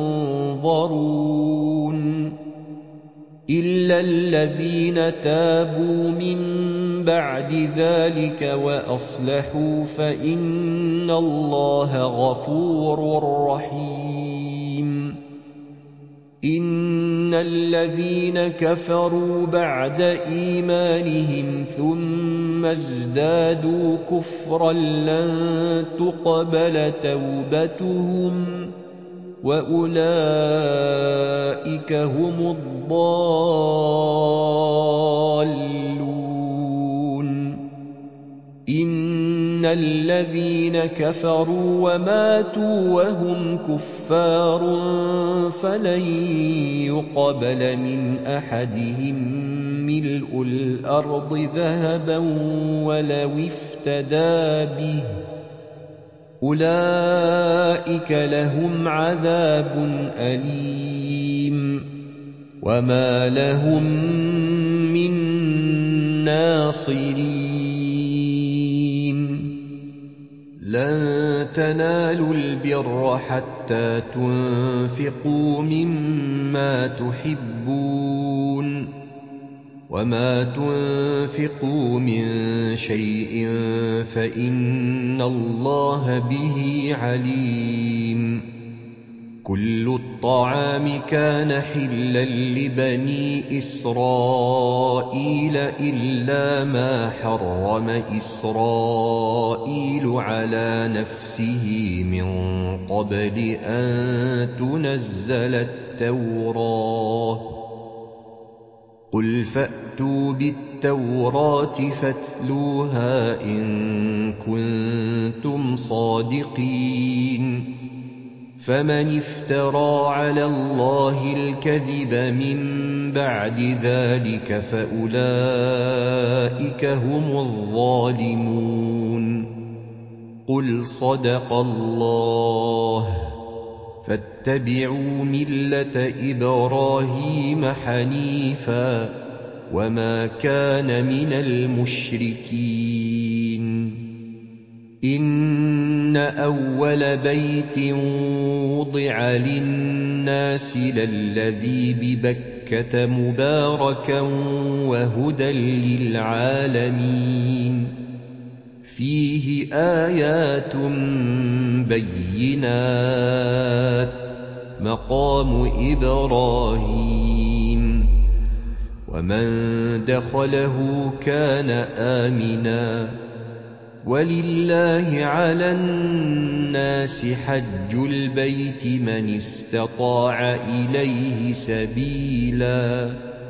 يُنظَرُونَ إِلَّا الَّذِينَ تَابُوا مِن بَعْدِ ذَلِكَ وَأَصْلَحُوا فَإِنَّ اللَّهَ غَفُورٌ رَّحِيمٌ إِنَّ الَّذِينَ كَفَرُوا بَعْدَ إِيمَانِهِمْ ثُمَّ ازْدَادُوا كُفْرًا لَّن تُقْبَلَ تَوْبَتُهُمْ وَأُولَٰئِكَ هُمُ الضَّالُّونَ إِنَّ الَّذِينَ كَفَرُوا وَمَاتُوا وَهُمْ كُفَّارٌ فَلَن يُقْبَلَ مِنْ أَحَدِهِم مِّلْءُ الْأَرْضِ ذَهَبًا وَلَوِ افْتَدَىٰ بِهِ أُولَٰئِكَ لَهُمْ عَذَابٌ أَلِيمٌ وَمَا لَهُم مِّن نَّاصِرِينَ لَن تَنَالُوا الْبِرَّ حَتَّىٰ تُنفِقُوا مِمَّا تُحِبُّونَ وَمَا تُنفِقُوا مِن شَيْءٍ فَإِنَّ اللَّهَ بِهِ عَلِيمٌ كُلُّ الطَّعَامِ كَانَ حِلًّا لِّبَنِي إِسْرَائِيلَ إِلَّا مَا حَرَّمَ إِسْرَائِيلُ عَلَىٰ نَفْسِهِ مِن قَبْلِ أَن تُنَزَّلَ التَّوْرَاةُ قُلْ فَأْتُوا بِالتَّوْرَاةِ فَاتْلُوهَا إِن كُنتُمْ صَادِقِينَ فَمَنِ افْتَرَىٰ عَلَى اللَّهِ الْكَذِبَ مِن بَعْدِ ذَٰلِكَ فَأُولَٰئِكَ هُمُ الظَّالِمُونَ قُلْ صَدَقَ اللَّهُ فَاتَّبِعُوا مِلَّةَ إِبْرَاهِيمَ حَنِيفًا وَمَا كَانَ مِنَ الْمُشْرِكِينَ إِنَّ أَوَّلَ بَيْتٍ وُضِعَ لِلنَّاسِ لَلَّذِي بِبَكَّةَ مُبَارَكًا وَهُدًى لِّلْعَالَمِينَ فِيهِ آيَاتٌ بَيِّنَاتٌ مَقَامُ إِبْرَاهِيمَ وَمَن دَخَلَهُ كَانَ آمِنًا وَلِلَّهِ عَلَى النَّاسِ حَجُّ الْبَيْتِ مَنِ اسْتَطَاعَ إِلَيْهِ سَبِيلًا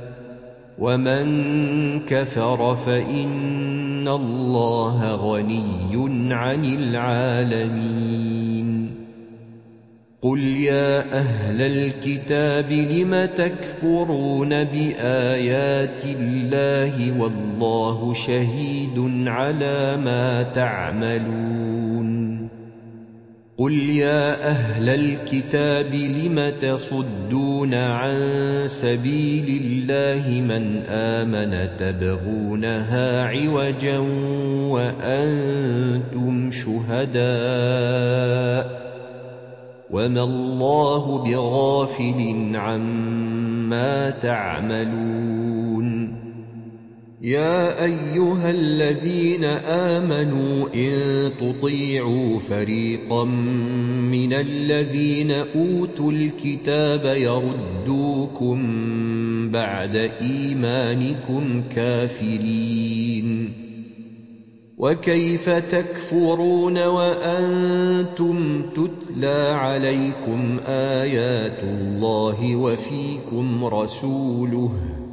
ومن كفر فإن الله غني عن العالمين قل يا أهل الكتاب لم تكفرون بآيات الله والله شهيد على ما تعملون قل يا أهل الكتاب لم تصدون عن سبيل الله من آمن تبغونها عوجا وأنتم شهداء وما الله بغافل عما تعملون يا أيها الذين آمنوا إن تطيعوا فريقا من الذين أوتوا الكتاب يردوكم بعد إيمانكم كافرين وكيف تكفرون وأنتم تتلى عليكم آيات الله وفيكم رسوله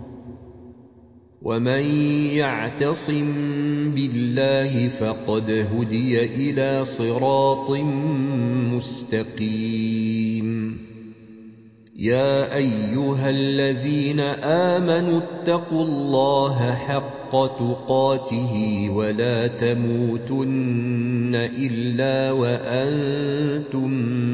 ومن يعتصم بالله فقد هدي إلى صراط مستقيم يا أيها الذين آمنوا اتقوا الله حق تقاته ولا تموتن إلا وأنتم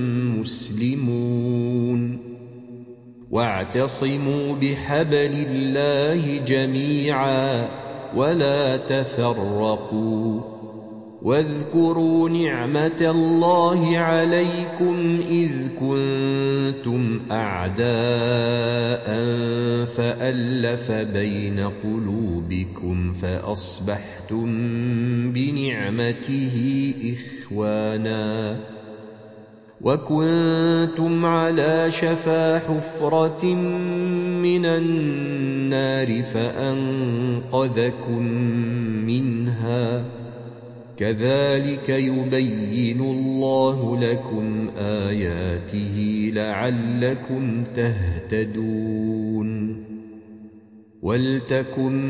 مسلمون واعتصموا بحبل الله جميعا ولا تفرقوا واذكروا نعمة الله عليكم إذ كنتم أعداء فألف بين قلوبكم فأصبحتم بنعمته إخوانا وكنتم على شفا حفرة من النار فأنقذكم منها كذلك يبين الله لكم آياته لعلكم تهتدون ولتكن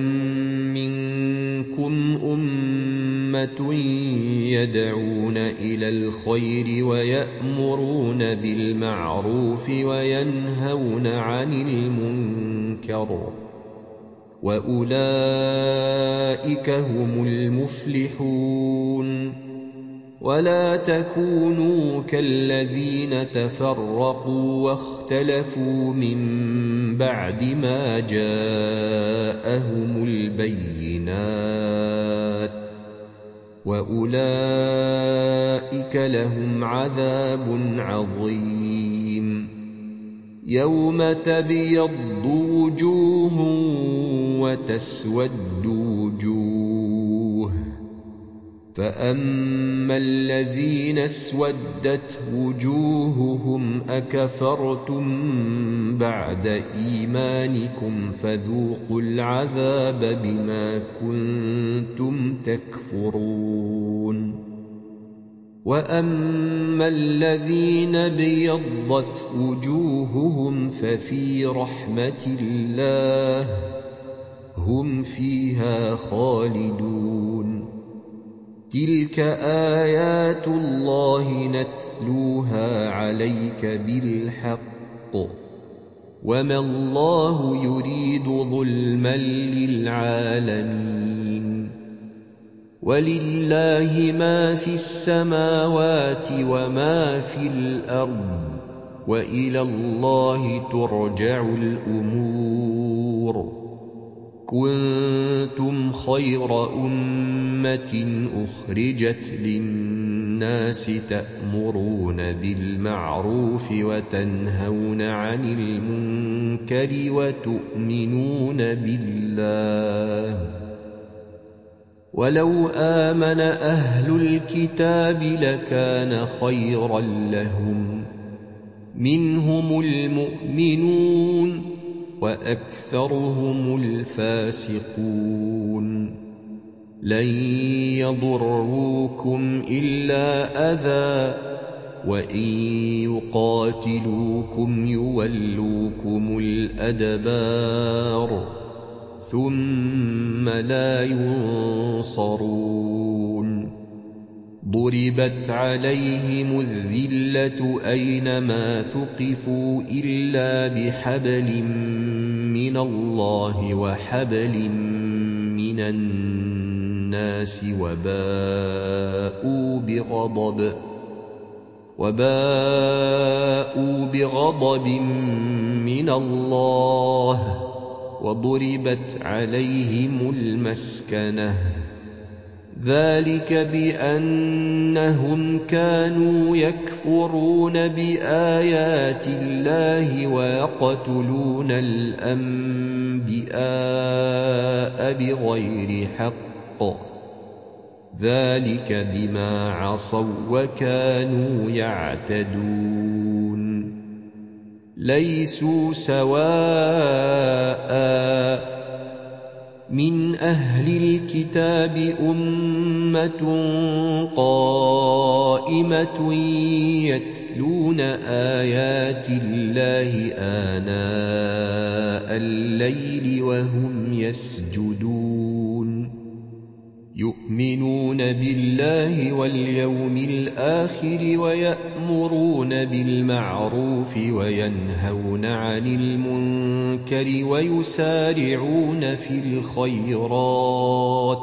منكم أمة يدعون إلى الخير ويأمرون بالمعروف وينهون عن المنكر وأولئك هم المفلحون ولا تكونوا كالذين تفرقوا واختلفوا من بعد ما جاءهم البينات وأولئك لهم عذاب عظيم يوم تبيض وجوه وتسود وجوه فأما الذين اسودت وجوههم أكفرتم بعد إيمانكم فذوقوا العذاب بما كنتم تكفرون وأما الذين ابيضت وجوههم ففي رحمة الله هم فيها خالدون تلك آيات الله نتلوها عليك بالحق وما الله يريد ظلما للعالمين ولله ما في السماوات وما في الأرض وإلى الله ترجع الأمور كنتم خير أمة أخرجت للناس تأمرون بالمعروف وتنهون عن المنكر وتؤمنون بالله ولو آمن أهل الكتاب لكان خيرا لهم منهم المؤمنون وأكثرهم الفاسقون لن يضروكم إلا أذى وإن يقاتلوكم يولوكم الأدبار ثُمَّ لَا يُنصَرُونَ ضُرِبَتْ عَلَيْهِمُ الذِّلَّةُ أَيْنَمَا ثُقِفُوا إِلَّا بِحَبْلٍ مِّنَ اللَّهِ وَحَبْلٍ مِّنَ النَّاسِ وَبَاءُوا بِغَضَبٍ وَبَاءُوا بِغَضَبٍ مِّنَ اللَّهِ وَضُرِبَتْ عَلَيْهِمُ الْمَسْكَنَةُ ذَلِكَ بِأَنَّهُمْ كَانُوا يَكْفُرُونَ بِآيَاتِ اللَّهِ وَيَقْتُلُونَ الْأَنبِيَاءَ بِغَيْرِ حَقٍّ ذَلِكَ بِمَا عَصَوا وَّكَانُوا يَعْتَدُونَ لَيْسُوا سَوَاءً مِنْ أَهْلِ الْكِتَابِ أُمَّةٌ قَائِمَةٌ يَتْلُونَ آيَاتِ اللَّهِ آنَاءَ اللَّيْلِ وَهُمْ يَسْجُدُونَ يُؤْمِنُونَ بِاللَّهِ وَالْيَوْمِ الْآخِرِ وَيَأْمُرُونَ بِالْمَعْرُوفِ وَيَنْهَوْنَ عَنِ الْمُنكَرِ وَيُسَارِعُونَ فِي الْخَيْرَاتِ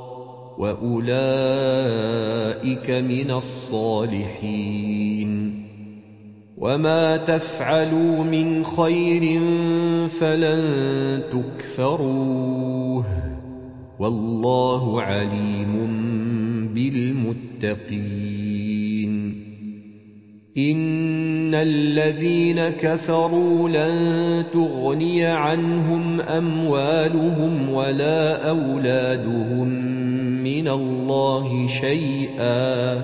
وَأُولَئِكَ مِنَ الصَّالِحِينَ وَمَا تَفْعَلُوا مِنْ خَيْرٍ فَلَن تُكْفَرُوهُ وَاللَّهُ عَلِيمٌ بِالْمُتَّقِينَ إِنَّ الَّذِينَ كَفَرُوا لَن تُغْنِيَ عَنْهُمْ أَمْوَالُهُمْ وَلَا أَوْلَادُهُم مِّنَ اللَّهِ شَيْئًا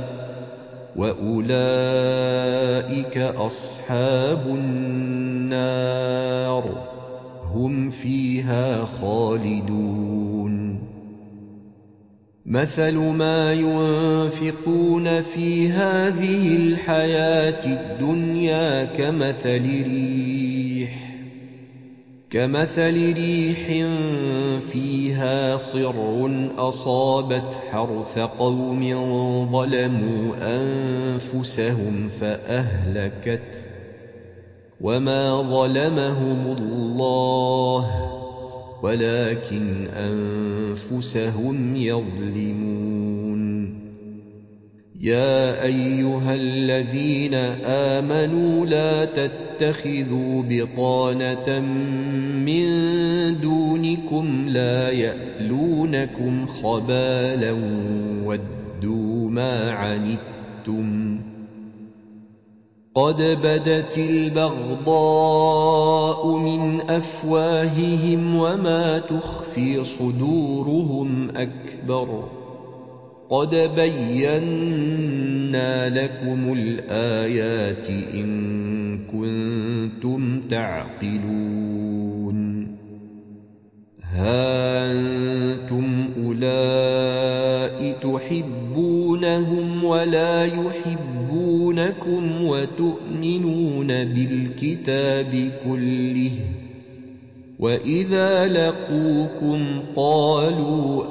وَأُولَئِكَ أَصْحَابُ النَّارِ هُمْ فِيهَا خَالِدُونَ مَثَلُ مَا يُنفِقُونَ فِي هَٰذِهِ الْحَيَاةِ الدُّنْيَا كَمَثَلِ رِيحٍ كَمَثَلِ رِيحٍ فِيهَا صِرٌّ أَصَابَتْ حَرْثَ قَوْمٍ ظَلَمُوا أَنفُسَهُمْ فَأَهْلَكَتْهُ وَمَا ظَلَمَهُمُ اللَّهُ وَلَٰكِنْ أَنفُسَهُمْ يَظْلِمُونَ يَا أَيُّهَا الَّذِينَ آمَنُوا لَا تَتَّخِذُوا بِطَانَةً مِّن دُونِكُمْ لَا يَأْلُونَكُمْ خَبَالًا وَدُّوا مَا عَنِتُّمْ قَدْ بَدَتِ الْبَغْضَاءُ مِنْ أَفْوَاهِهِمْ وَمَا تُخْفِي صُدُورُهُمْ أَكْبَرُ قَدْ بَيَّنَّا لَكُمُ الْآيَاتِ إِن كُنتُمْ تَعْقِلُونَ هَا أَنتُمْ أُولَاءِ تُحِبُّونَهُمْ وَلَا يُحِبُّونَكُمْ وَتُؤْمِنُونَ بِالْكِتَابِ كُلِّهِ وَإِذَا لَقُوكُمْ قَالُوا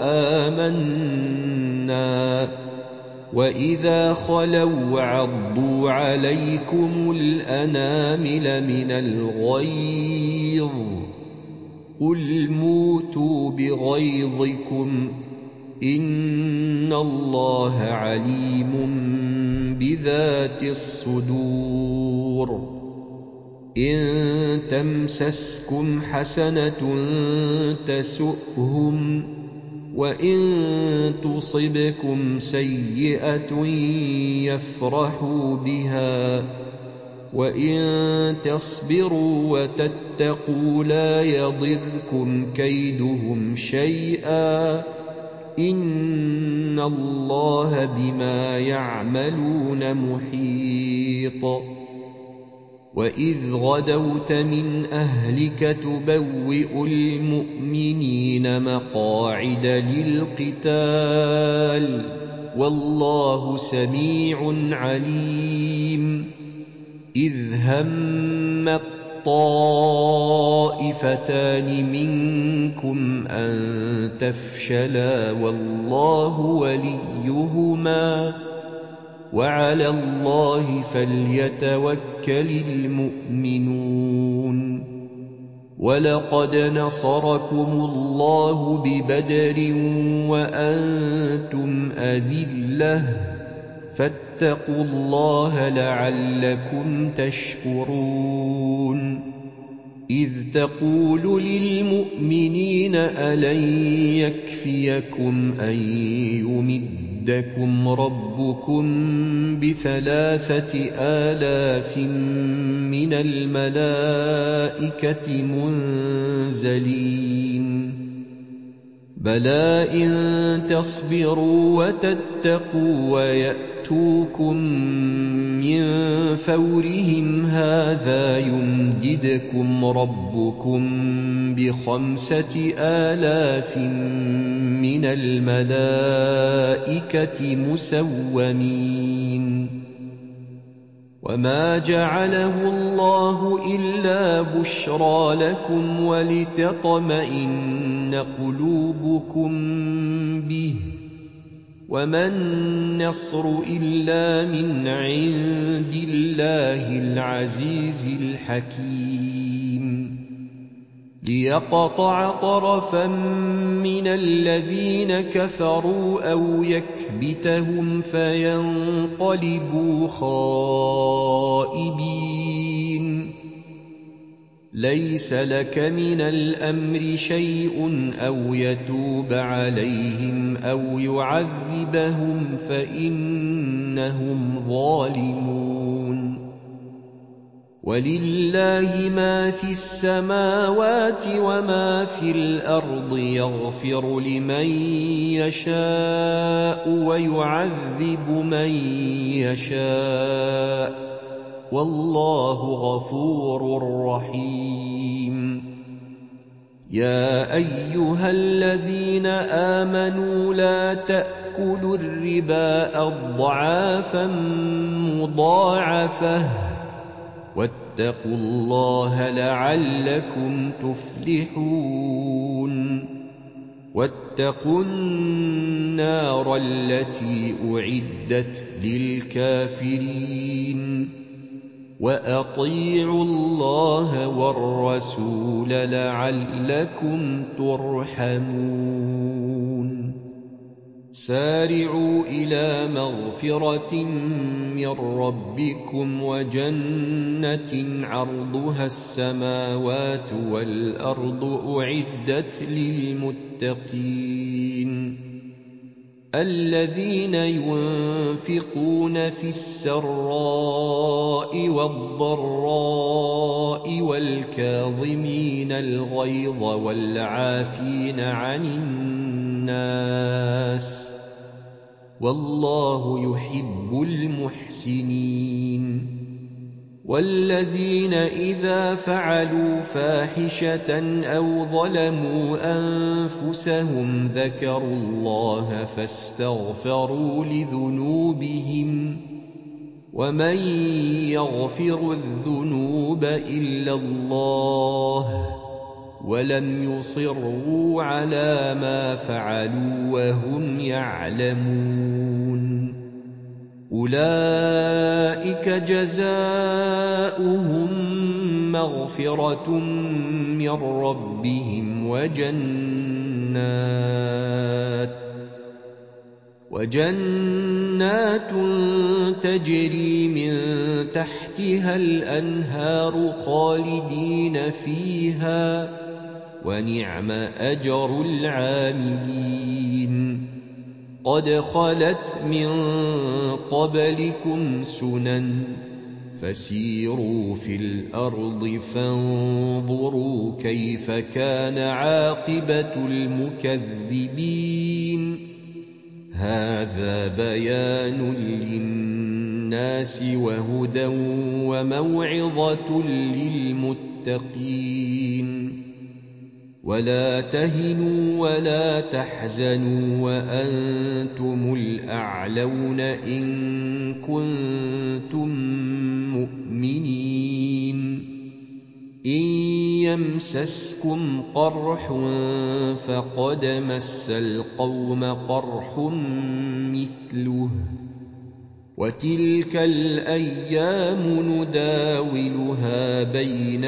آمَنَّا وَإِذَا خَلَوْا عَضُّوا عَلَيْكُمُ الْأَنَامِلَ مِنَ الْغَيْظِ قُلْ مُوتُوا بِغَيْظِكُمْ إِنَّ اللَّهَ عَلِيمٌ بِذَاتِ الصُّدُورِ إِن تَمْسَسْكُمْ حَسَنَةٌ تَسُؤْهُمْ وَإِن تُصِبْكُمْ سَيِّئَةٌ يَفْرَحُوا بِهَا وَإِن تَصْبِرُوا وَتَتَّقُوا لَا يَضِرْكُمْ كَيْدُهُمْ شَيْئًا إِنَّ اللَّهَ بِمَا يَعْمَلُونَ مُحِيطٌ وَإِذْ غَدَوْتَ مِنْ أَهْلِكَ تُبَوِّئُ الْمُؤْمِنِينَ مَقَاعِدَ لِلْقِتَالِ وَاللَّهُ سَمِيعٌ عَلِيمٌ إِذْ هَمَّت الطَّائِفَتَانِ مِنكُمْ أَن تَفْشَلَا وَاللَّهُ وَلِيُّهُمَا وَعَلَى اللَّهِ فَلْيَتَوَكَّلِ الْمُؤْمِنُونَ وَلَقَدْ نَصَرَكُمُ اللَّهُ بِبَدْرٍ وَأَنتُمْ أَذِلَّةٌ فَاتَّقُوا اللَّهَ لَعَلَّكُمْ تَشْكُرُونَ إِذْ تَقُولُ لِلْمُؤْمِنِينَ أَلَنْ يَكْفِيَكُمْ أَنْ يُمِدَّكُمْ رَبُّكُمْ بِثَلَاثَةِ آلَافٍ مِّنَ الْمَلَائِكَةِ مُنزَلِينَ بَلَىٰ إِن تَصْبِرُوا وَتَتَّقُوا وَيَأْتُوكُم مِّن فَوْرِهِمْ هَٰذَا يُمْدِدْكُمْ رَبُّكُم بِخَمْسَةِ آلَافٍ مِّنَ الْمَلَائِكَةِ مُسَوِّمِينَ وَمَا جَعَلَهُ اللَّهُ إِلَّا بُشْرَىٰ لَكُمْ وَلِتَطْمَئِنَّ قُلُوبُكُم بِهِ ۗ وَمَا النَّصْرُ إِلَّا مِنْ عِندِ اللَّهِ الْعَزِيزِ الْحَكِيمِ لِيَقْطَعَ طَرَفًا مِّنَ الَّذِينَ كَفَرُوا أَوْ يَكْبِتَهُمْ فَيَنقَلِبُوا خَائِبِينَ لَيْسَ لَكَ مِنَ الْأَمْرِ شَيْءٌ أَوْ يَتُوبَ عَلَيْهِمْ أَوْ يُعَذِّبَهُمْ فَإِنَّهُمْ ظَالِمُونَ وَلِلَّهِ مَا فِي السَّمَاوَاتِ وَمَا فِي الْأَرْضِ يَغْفِرُ لِمَن يَشَاءُ وَيُعَذِّبُ مَن يَشَاءُ ۚ وَاللَّهُ غَفُورٌ رَّحِيمٌ يَا أَيُّهَا الَّذِينَ آمَنُوا لَا تَأْكُلُوا الرِّبَا أَضْعَافًا مُّضَاعَفَةً وَاتَّقُوا اللَّهَ لَعَلَّكُمْ تُفْلِحُونَ وَاتَّقُوا النَّارَ الَّتِي أُعِدَّتْ لِلْكَافِرِينَ وَأَطِيعُوا اللَّهَ وَالرَّسُولَ لَعَلَّكُمْ تُرْحَمُونَ سَارِعُوا إِلَىٰ مَغْفِرَةٍ مِّن رَّبِّكُمْ وَجَنَّةٍ عَرْضُهَا السَّمَاوَاتُ وَالْأَرْضُ أُعِدَّتْ لِلْمُتَّقِينَ الَّذِينَ يُنفِقُونَ فِي السَّرَّاءِ وَالضَّرَّاءِ وَالْكَاظِمِينَ الْغَيْظَ وَالْعَافِينَ عَنِ النَّاسِ ۗ وَاللَّهُ يُحِبُّ الْمُحْسِنِينَ وَالَّذِينَ إِذَا فَعَلُوا فَاحِشَةً أَوْ ظَلَمُوا أَنفُسَهُمْ ذَكَرُوا اللَّهَ فَاسْتَغْفَرُوا لِذُنُوبِهِمْ ۗ وَمَن يَغْفِرُ الذُّنُوبَ إِلَّا اللَّهُ وَلَمْ يُصِرُّوا عَلَىٰ مَا فَعَلُوا وَهُمْ يَعْلَمُونَ أُولَٰئِكَ جَزَاؤُهُم مَّغْفِرَةٌ مِّن رَّبِّهِمْ وَجَنَّاتٌ وَجَنَّاتٌ تَجْرِي مِن تَحْتِهَا الْأَنْهَارُ خَالِدِينَ فِيهَا ۚ وَنِعْمَ أَجْرُ الْعَامِلِينَ قَدْ خَلَتْ مِن قَبْلِكُمْ سُنَنٌ فَسِيرُوا فِي الْأَرْضِ فَانظُرُوا كَيْفَ كَانَ عَاقِبَةُ الْمُكَذِّبِينَ هَٰذَا بَيَانٌ لِّلنَّاسِ وَهُدًى وَمَوْعِظَةٌ لِّلْمُتَّقِينَ وَلَا تَهِنُوا وَلَا تَحْزَنُوا وَأَنتُمُ الْأَعْلَوْنَ إِن كُنتُم مُّؤْمِنِينَ يَمْسَسْكُمْ قَرْحٌ فَقَدْ مَسَّ الْقَوْمَ قَرْحٌ مِّثْلُهُ ۚ وَتِلْكَ الْأَيَّامُ نُدَاوِلُهَا بَيْنَ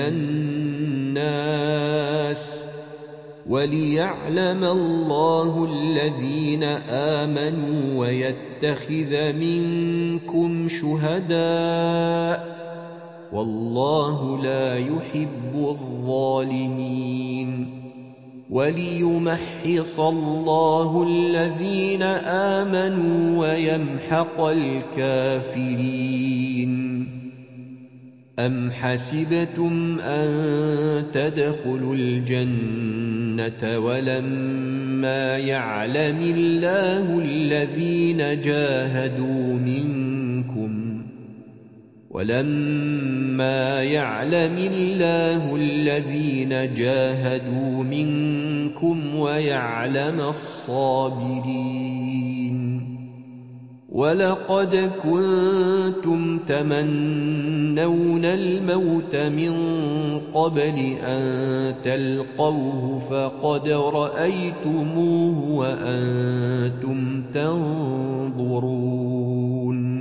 النَّاسِ وَلِيَعْلَمَ اللَّهُ الَّذِينَ آمَنُوا وَيَتَّخِذَ مِنكُمْ شُهَدَاءَ ۗ وَاللَّهُ لَا يُحِبُّ الظَّالِمِينَ وَلِيُمَحِّصَ اللَّهُ الَّذِينَ آمَنُوا وَيَمْحَقَ الْكَافِرِينَ أَمْ حَسِبْتُمْ أَن تَدْخُلُوا الْجَنَّةَ وَلَمَّا يَعْلَمِ اللَّهُ الَّذِينَ جَاهَدُوا مِنكُمْ وَلَمَّا يَعْلَمِ اللَّهُ الَّذِينَ جَاهَدُوا مِنكُمْ وَيَعْلَمَ الصَّابِرِينَ وَلَقَدْ كُنتُمْ تَمَنَّوْنَ الْمَوْتَ مِن قَبْلِ أَن تَلْقَوْهُ فَقَدْ رَأَيْتُمُوهُ وَأَنتُمْ تَنظُرُونَ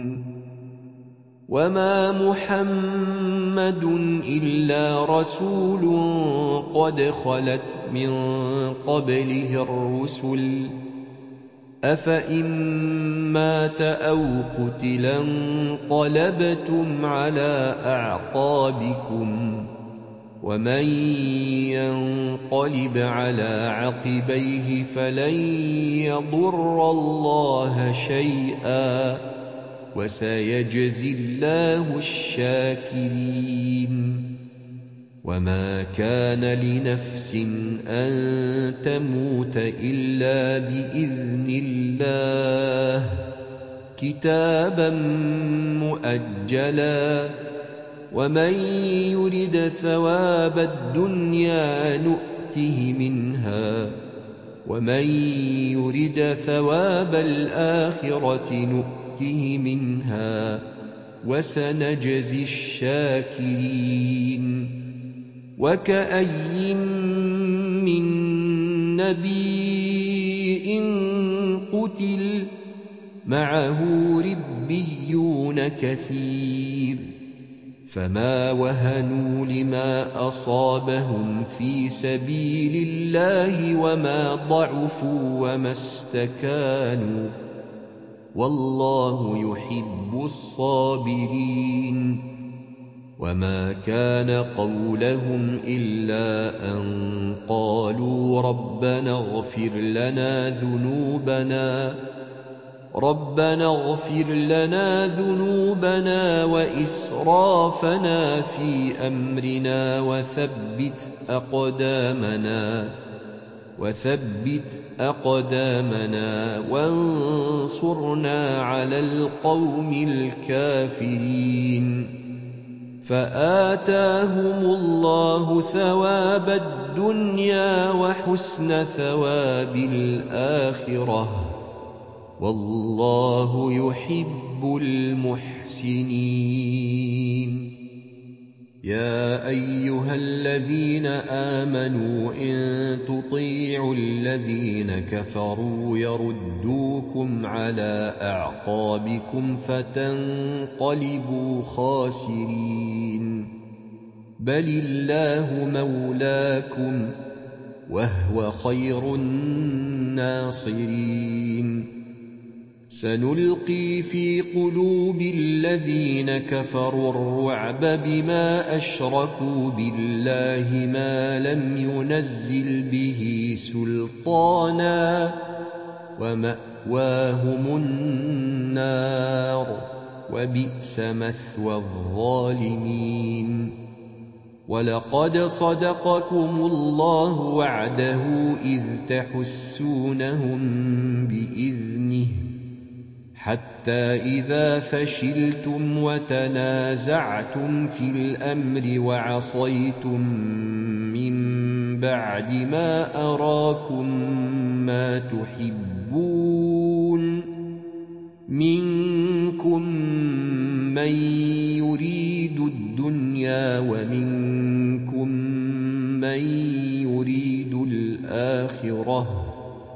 وَمَا مُحَمَّدٌ إِلَّا رَسُولٌ قَدْ خَلَتْ مِن قَبْلِهِ الرُّسُلُ ۚ أَفَإِن مَّاتَ أَوْ قُتِلَ انقَلَبْتُمْ عَلَىٰ أَعْقَابِكُمْ ۚ وَمَن يَنقَلِبْ عَلَىٰ عَقِبَيْهِ فَلَن يَضُرَّ اللَّهَ شَيْئًا ۗ وَسَيَجْزِي اللَّهُ الشَّاكِرِينَ وَمَا كَانَ لِنَفْسٍ أَن تَمُوتَ إِلَّا بِإِذْنِ اللَّهِ كِتَابًا مُّؤَجَّلًا ۗ وَمَن يُرِدْ ثَوَابَ الدُّنْيَا نُؤْتِهِ مِنْهَا وَمَن يُرِدْ ثَوَابَ الْآخِرَةِ نُؤْتِهِ مِنْهَا ۚ وَسَنَجْزِي الشَّاكِرِينَ وَكَأَيِّن مِّن نَّبِيٍّ قُتِلَ مَعَهُ رِبِّيُّونَ كَثِيرٌ فَمَا وَهَنُوا لِمَا أَصَابَهُمْ فِي سَبِيلِ اللَّهِ وَمَا ضَعُفُوا وَمَا اسْتَكَانُوا ۗ وَاللَّهُ يُحِبُّ الصَّابِرِينَ وَمَا كَانَ قَوْلَهُمْ إِلَّا أَن قَالُوا رَبَّنَا اغْفِرْ لَنَا ذُنُوبَنَا رَبَّنَا اغْفِرْ لَنَا ذُنُوبَنَا وَإِسْرَافَنَا فِي أَمْرِنَا وَثَبِّتْ أَقْدَامَنَا وَثَبِّتْ أَقْدَامَنَا وَانصُرْنَا عَلَى الْقَوْمِ الْكَافِرِينَ فَآتَاهُمُ اللَّهُ ثَوَابَ الدُّنْيَا وَحُسْنَ ثَوَابِ الْآخِرَةِ ۗ وَاللَّهُ يُحِبُّ الْمُحْسِنِينَ يَا أَيُّهَا الَّذِينَ آمَنُوا إِن تُطِيعُوا الَّذِينَ كَفَرُوا يَرُدُّوكُمْ عَلَىٰ أَعْقَابِكُمْ فَتَنقَلِبُوا خَاسِرِينَ بَلِ اللَّهُ مَوْلَاكُمْ ۖ وَهُوَ خَيْرُ النَّاصِرِينَ سَنُلْقِي فِي قُلُوبِ الَّذِينَ كَفَرُوا الرُّعْبَ بِمَا أَشْرَكُوا بِاللَّهِ مَا لَمْ يُنَزِّلْ بِهِ سُلْطَانًا ۖ وَمَأْوَاهُمُ النَّارُ ۖ وَبِئْسَ مَثْوَى الظَّالِمِينَ وَلَقَدْ صَدَقَكُمُ اللَّهُ وَعْدَهُ إِذْ تَحُسُّونَهُم بِإِذْنِهِ حَتَّىٰ إِذَا فَشِلْتُمْ وَتَنَازَعْتُمْ فِي الْأَمْرِ وَعَصَيْتُم مِّن بَعْدِ مَا أَرَاكُم مَّا تُحِبُّونَ ۚ مِنكُم مَّن يُرِيدُ الدُّنْيَا وَمِنكُم مَّن يُرِيدُ الْآخِرَةَ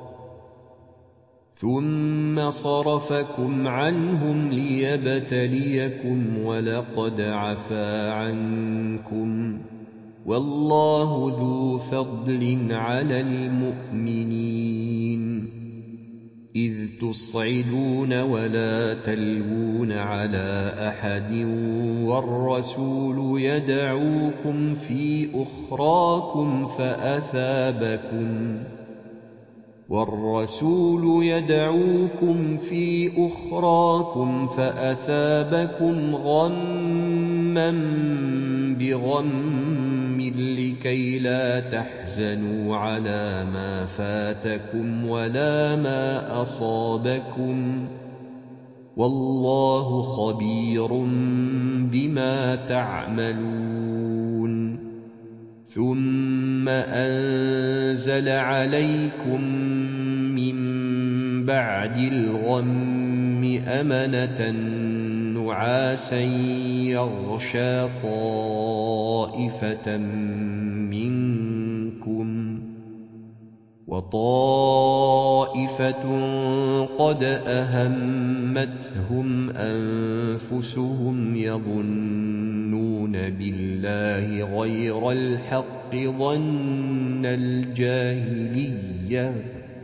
ثُمَّ صَرَفَكُمْ عَنْهُمْ لِيَبْتَلِيَكُمْ وَلَقَدْ عَفَا عَنكُمْ وَاللَّهُ ذُو فَضْلٍ عَلَى الْمُؤْمِنِينَ إِذْ تُصْعِدُونَ وَلَا تَلْوُونَ عَلَىٰ أَحَدٍ وَالرَّسُولُ يَدْعُوكُمْ فِي أُخْرَاكُمْ فَأَثَابَكُمْ وَالرَّسُولُ يَدْعُوكُمْ فِي أُخْرَاكُمْ فَأَثَابَكُمْ غَمًّا بِغَمٍّ لِّكَيْ لَا تَحْزَنُوا عَلَىٰ مَا فَاتَكُمْ وَلَا مَا أَصَابَكُمْ وَاللَّهُ خَبِيرٌ بِمَا تَعْمَلُونَ ثُمَّ أَنزَلَ عَلَيْكُم مِّن بَعْدِ الْغَمِّ أَمَنَةً نُّعَاسًا يَغْشَىٰ طَائِفَةً مِّنكُمْ وَطَائِفَةٌ قَدْ أَهَمَّتْهُمْ أَنفُسُهُمْ يَظُنُّونَ بِاللَّهِ غَيْرَ الْحَقِّ ظَنَّ الْجَاهِلِيَّةِ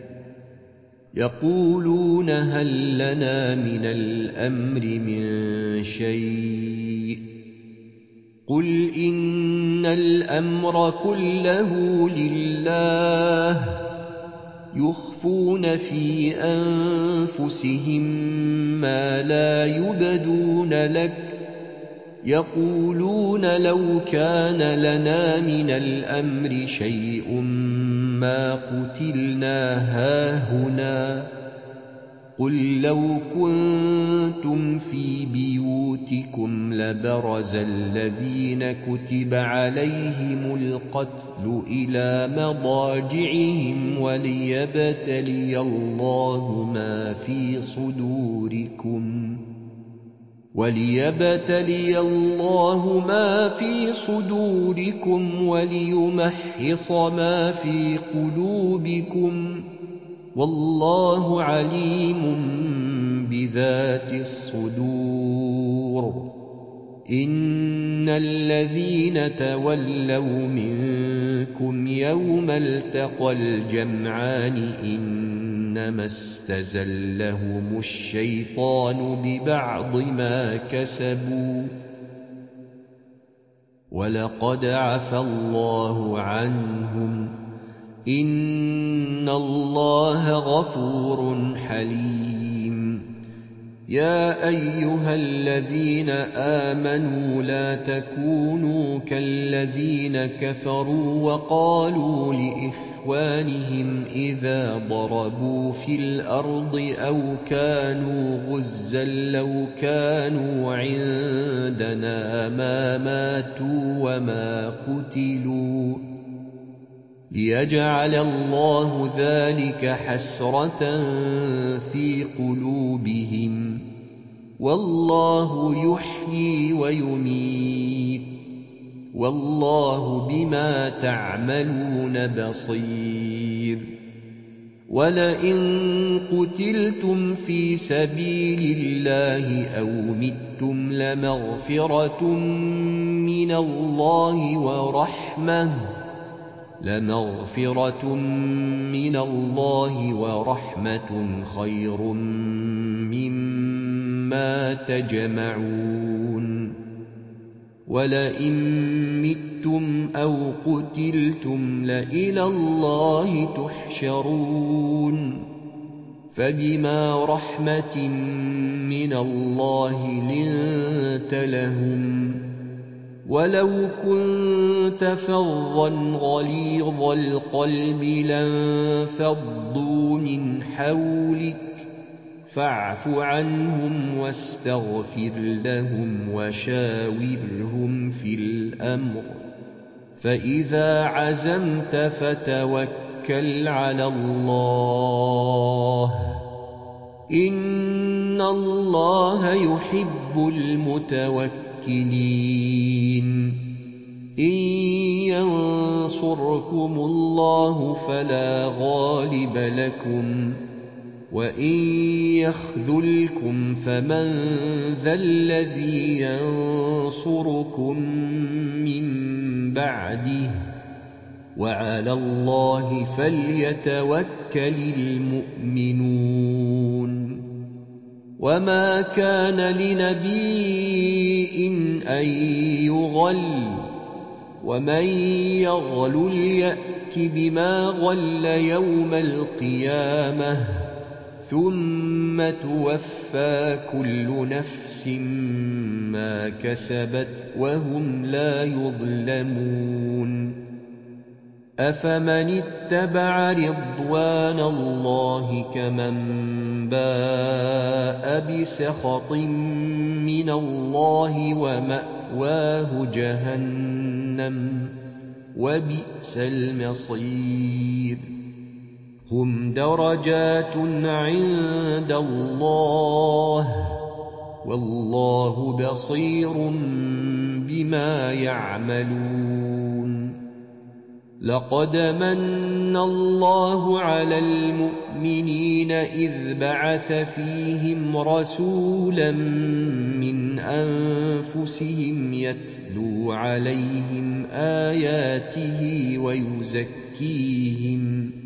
يَقُولُونَ هَل لَّنَا مِنَ الْأَمْرِ مِن شَيْءٍ قُلْ إِنَّ الْأَمْرَ كُلَّهُ لِلَّهِ يُخْفُونَ فِي أَنفُسِهِم مَّا لَا يُبْدُونَ لَكَ يَقُولُونَ لَوْ كَانَ لَنَا مِنَ الْأَمْرِ شَيْءٌ مَّا قُتِلْنَا هَاهُنَا قُل لَّوْ كُنتُمْ فِي بِيُوتِكُمْ لَبَرَزَ الَّذِينَ كُتِبَ عَلَيْهِمُ الْقَتْلُ إِلَىٰ مَضَاجِعِهِمْ وَلِيَبْتَلِيَ اللَّهُ مَا فِي صُدُورِكُمْ وَلِيَبْتَلِيَ اللَّهُ مَا فِي صُدُورِكُمْ وَلِيُمَحِّصَ مَا فِي قُلُوبِكُمْ وَاللَّهُ عَلِيمٌ بِذَاتِ الصُّدُورِ إِنَّ الَّذِينَ تَوَلَّوْا مِنكُمْ يَوْمَ الْتَقَى الْجَمْعَانِ إِنَّمَا اسْتَزَلَّهُمُ الشَّيْطَانُ بِبَعْضِ مَا كَسَبُوا وَلَقَدْ عَفَا اللَّهُ عَنْهُمْ إِنَّ اللَّهَ غَفُورٌ حَلِيمٌ يَا أَيُّهَا الَّذِينَ آمَنُوا لَا تَكُونُوا كَالَّذِينَ كَفَرُوا وَقَالُوا لِإِخْوَانِهِمْ إِذَا ضَرَبُوا فِي الْأَرْضِ أَوْ كَانُوا غُزًّى لَّوْ كَانُوا عِندَنَا مَا مَاتُوا وَمَا قُتِلُوا لِيَجْعَلَ اللَّهُ ذَلِكَ حَسْرَةً فِي قُلُوبِهِمْ وَاللَّهُ يُحْيِي وَيُمِيتُ وَاللَّهُ بِمَا تَعْمَلُونَ بَصِيرٌ وَلَئِن قُتِلْتُمْ فِي سَبِيلِ اللَّهِ أَوْ مِتُّمْ لَمَغْفِرَةٌ مِّنَ اللَّهِ وَرَحْمَةٌ لَمَغْفِرَةٌ مِّنَ اللَّهِ وَرَحْمَةٌ خَيْرٌ مِّمَّا تَجْمَعُونَ وَلَئِن مِّتُّمْ أَوْ قُتِلْتُمْ لَإِلَى اللَّهِ تُحْشَرُونَ فَبِمَا رَحْمَةٍ مِّنَ اللَّهِ لِنتَ لَهُمْ وَلَوْ كُنتَ فَظًّا غَلِيظَ الْقَلْبِ لَانفَضُّوا مِنْ حَوْلِكَ فَاعْفُ عَنْهُمْ وَاسْتَغْفِرْ لَهُمْ وَشَاوِرْهُمْ فِي الْأَمْرِ فَإِذَا عَزَمْتَ فَتَوَكَّلْ عَلَى اللَّهِ إِنَّ اللَّهَ يُحِبُّ الْمُتَوَكِّلِينَ إِن ينصركم الله فلا غالب لكم وإن يخذلكم فمن ذا الذي ينصركم من بعده وعلى الله فليتوكل المؤمنون وما كان لنبي أن يغل ومن يغلل يأت بما غل يوم القيامة ثم توفى كل نفس ما كسبت وهم لا يظلمون أفمن اتبع رضوان الله كمن باء بسخط من الله ومأواه جهنم وبئس المصير هم درجات عند الله والله بصير بما يعملون لقد من الله على المؤمنين إذ بعث فيهم رسولا من أنفسهم يتلو عليهم آياته ويزكيهم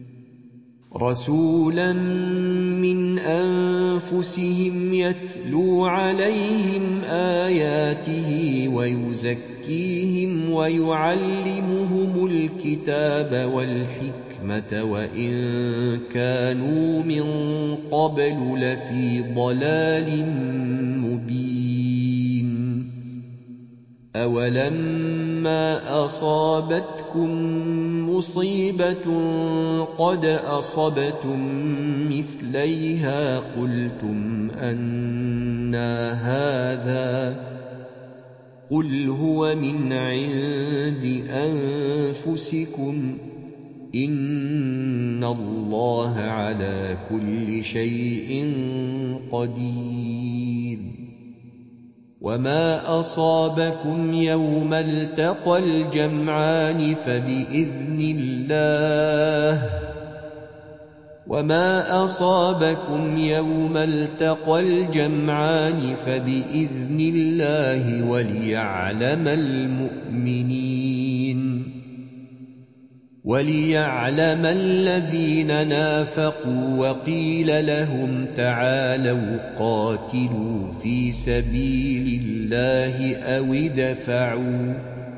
رسولا من أنفسهم يتلو عليهم آياته ويزكيهم ويعلمهم الكتاب والحكمة وإن كانوا من قبل لفي ضلال مبين أولما أصابتكم مصيبة قد أصبتم مثليها قلتم أنى هذا قل هو من عند أنفسكم إن الله على كل شيء قدير وما أصابكم يوم التقى الجمعان فبإذن الله وما أصابكم يوم التقى الجمعان فبإذن الله وليعلم المؤمنين وليعلم الذين نافقوا وقيل لهم تعالوا قاتلوا في سبيل الله أو ادفعوا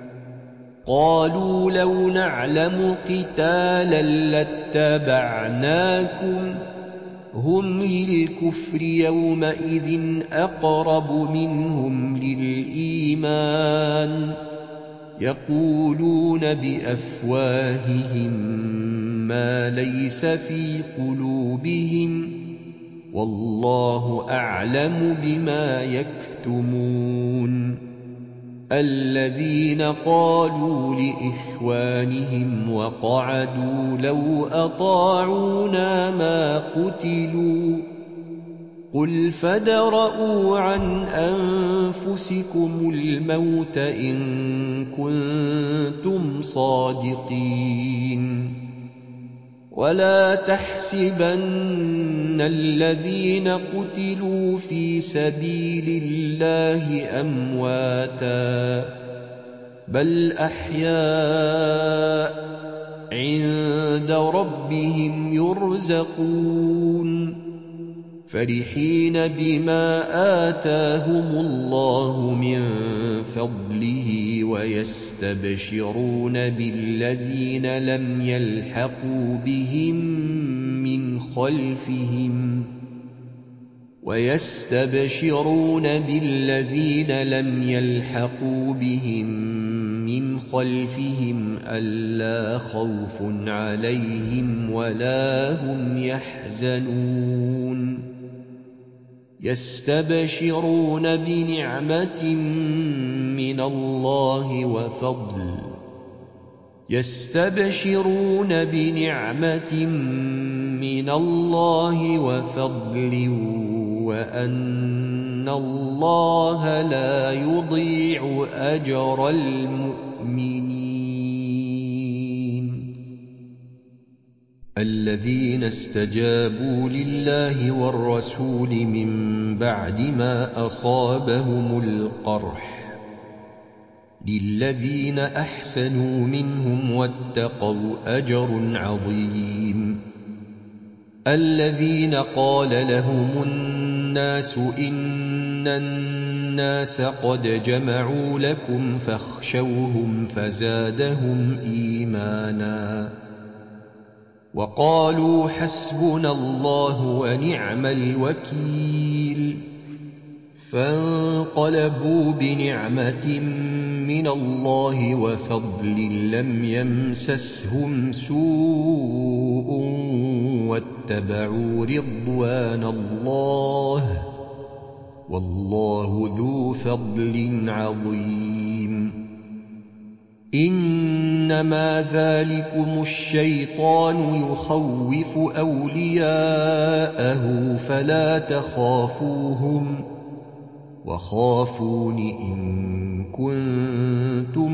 قالوا لو نعلم قتالا لاتبعناكم هم للكفر يومئذ أقرب منهم للإيمان يقولون بأفواههم ما ليس في قلوبهم والله أعلم بما يكتمون الذين قالوا لإخوانهم وقعدوا لو أطاعونا ما قتلوا قل فادرءوا عن أنفسكم الموت إن كنتم صادقين ولا تحسبن الذين قتلوا في سبيل الله أمواتا بل أحياء عند ربهم يرزقون فرحين بما آتاهم الله من فضله ويستبشرون بالذين لم يلحقوا بهم من خلفهم ويستبشرون بالذين لم يلحقوا بهم من خلفهم ألا خوف عليهم ولا هم يحزنون يستبشرون بنعمة من الله وفضل يستبشرون بنعمة من الله وفضل وأن الله لا يضيع أجر المؤمنين الذين استجابوا لله والرسول من بعد ما أصابهم القرح للذين أحسنوا منهم واتقوا أجر عظيم الذين قال لهم الناس إن الناس قد جمعوا لكم فاخشوهم فزادهم إيمانا وقالوا حسبنا الله ونعم الوكيل فانقلبوا بنعمة من الله وفضل لم يمسسهم سوء واتبعوا رضوان الله والله ذو فضل عظيم إنما ذلكم الشيطان يخوف أولياءه فلا تخافوهم وخافون إن كنتم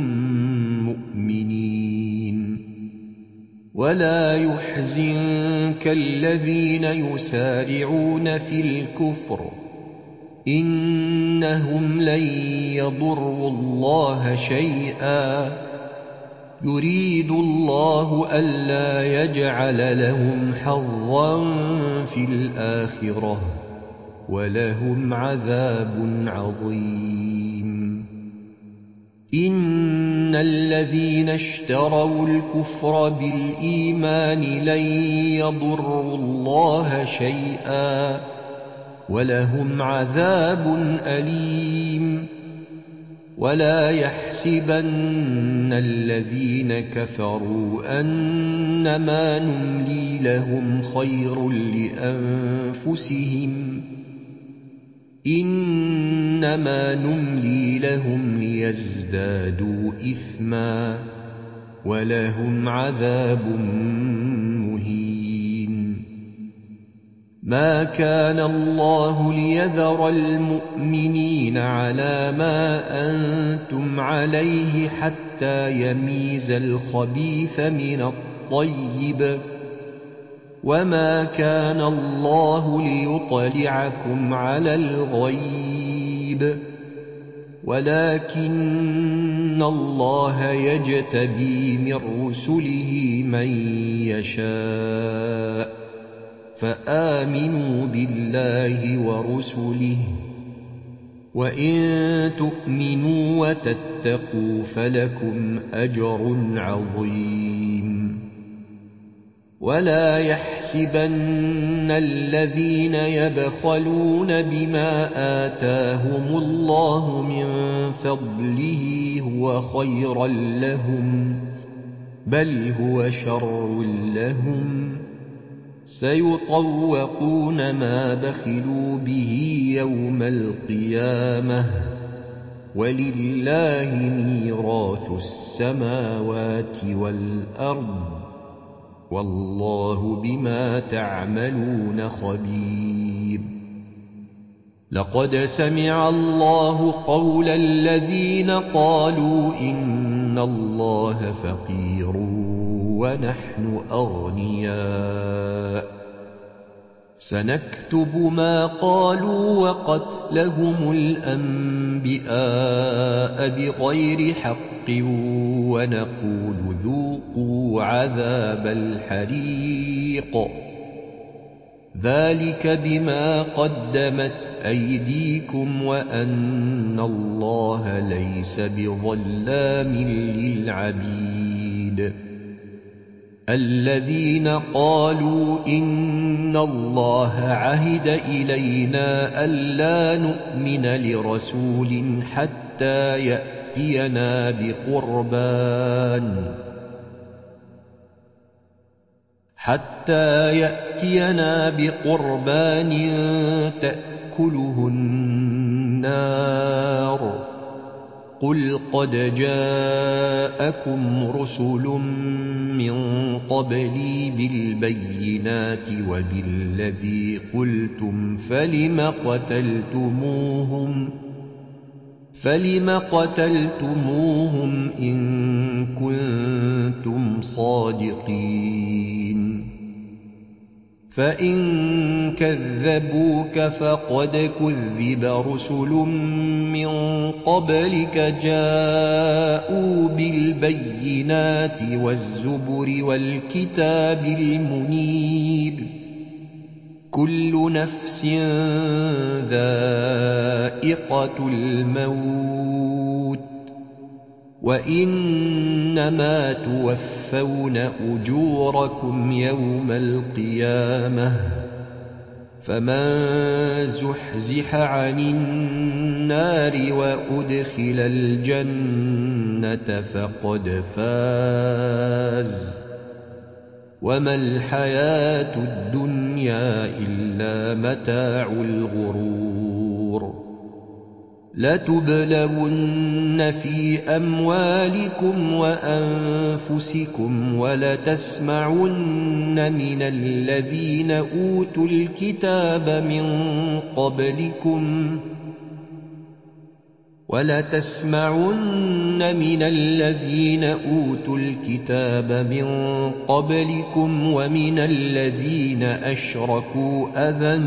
مؤمنين ولا يحزنك الذين يسارعون في الكفر إنهم لن يضروا الله شيئا يريد الله ألا يجعل لهم حظا في الآخرة ولهم عذاب عظيم إن الذين اشتروا الكفر بالإيمان لن يضروا الله شيئا ولهم عذاب أليم ولا يحسبن الذين كفروا أنما نملي لهم خير لأنفسهم إنما نملي لهم ليزدادوا إثما ولهم عذاب مهين ما كان الله ليذر المؤمنين على ما أنتم عليه حتى يميز الخبيث من الطيب وما كان الله ليطلعكم على الغيب ولكن الله يجتبي من رسله من يشاء فآمنوا بالله ورسله وإن تؤمنوا وتتقوا فلكم أجر عظيم ولا يحسبن الذين يبخلون بما آتاهم الله من فضله هو خيرا لهم بل هو شر لهم سيطوقون ما بخلوا به يوم القيامة ولله ميراث السماوات والأرض والله بما تعملون خبير لقد سمع الله قول الذين قالوا إن الله فقير ونحن أغنياء سنكتب ما قالوا وقتلهم الأنبياء بغير حق ونقول ذوقوا عذاب الحريق ذلك بما قدمت أيديكم وأن الله ليس بظلام للعبيد الذين قالوا إن الله عهد إلينا ألا نؤمن لرسول حتى يأتينا بقربان حتى يأتينا بقربان تأكله النار قل قد جاءكم رسل من قبلي بالبينات وبالذي قلتم فلم قتلتموهم فلم قتلتموهم إن كنتم صادقين فإن كذبوك فقد كذب رسل من قبلك جاءوا بالبينات والزبر والكتاب المنير كل نفس ذائقة الموت وإنما توفون أجوركم يوم القيامة فمن زحزح عن النار وأدخل الجنة فقد فاز وما الحياة الدنيا إلا متاع الغرور لتبلون في أموالكم وأنفسكم ولتسمعن من الذين أوتوا الكتاب من قبلكم ولتسمعن من الذين أوتوا الكتاب من قبلكم ومن الذين أشركوا أذى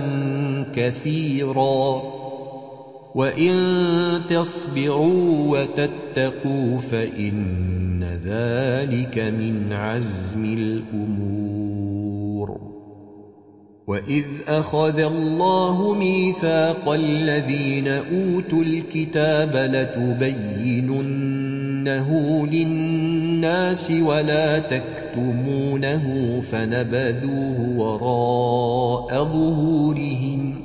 كثيرا وإن تصبروا وتتقوا فإن ذلك من عزم الأمور وإذ أخذ الله ميثاق الذين أوتوا الكتاب لتبيننه للناس ولا تكتمونه فنبذوه وراء ظهورهم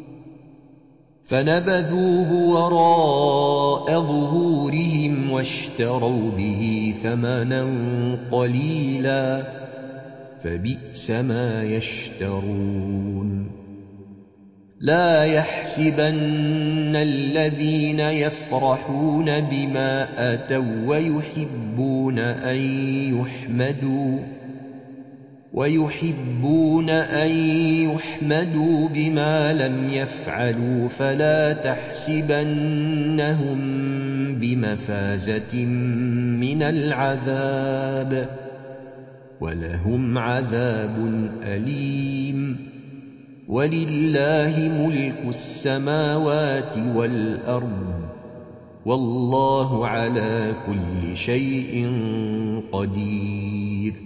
فنبذوه وراء ظهورهم واشتروا به ثمنا قليلا فبئس ما يشترون لا يحسبن الذين يفرحون بما أتوا ويحبون أن يحمدوا ويحبون أن يحمدوا بما لم يفعلوا فلا تحسبنهم بمفازة من العذاب ولهم عذاب أليم ولله ملك السماوات والأرض والله على كل شيء قدير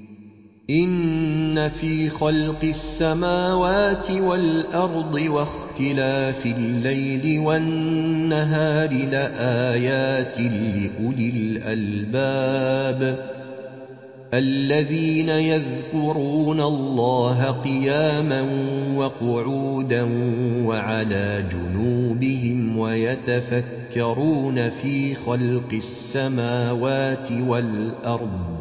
إن في خلق السماوات والأرض واختلاف الليل والنهار لآيات لأولي الألباب الذين يذكرون الله قياما وقعودا وعلى جنوبهم ويتفكرون في خلق السماوات والأرض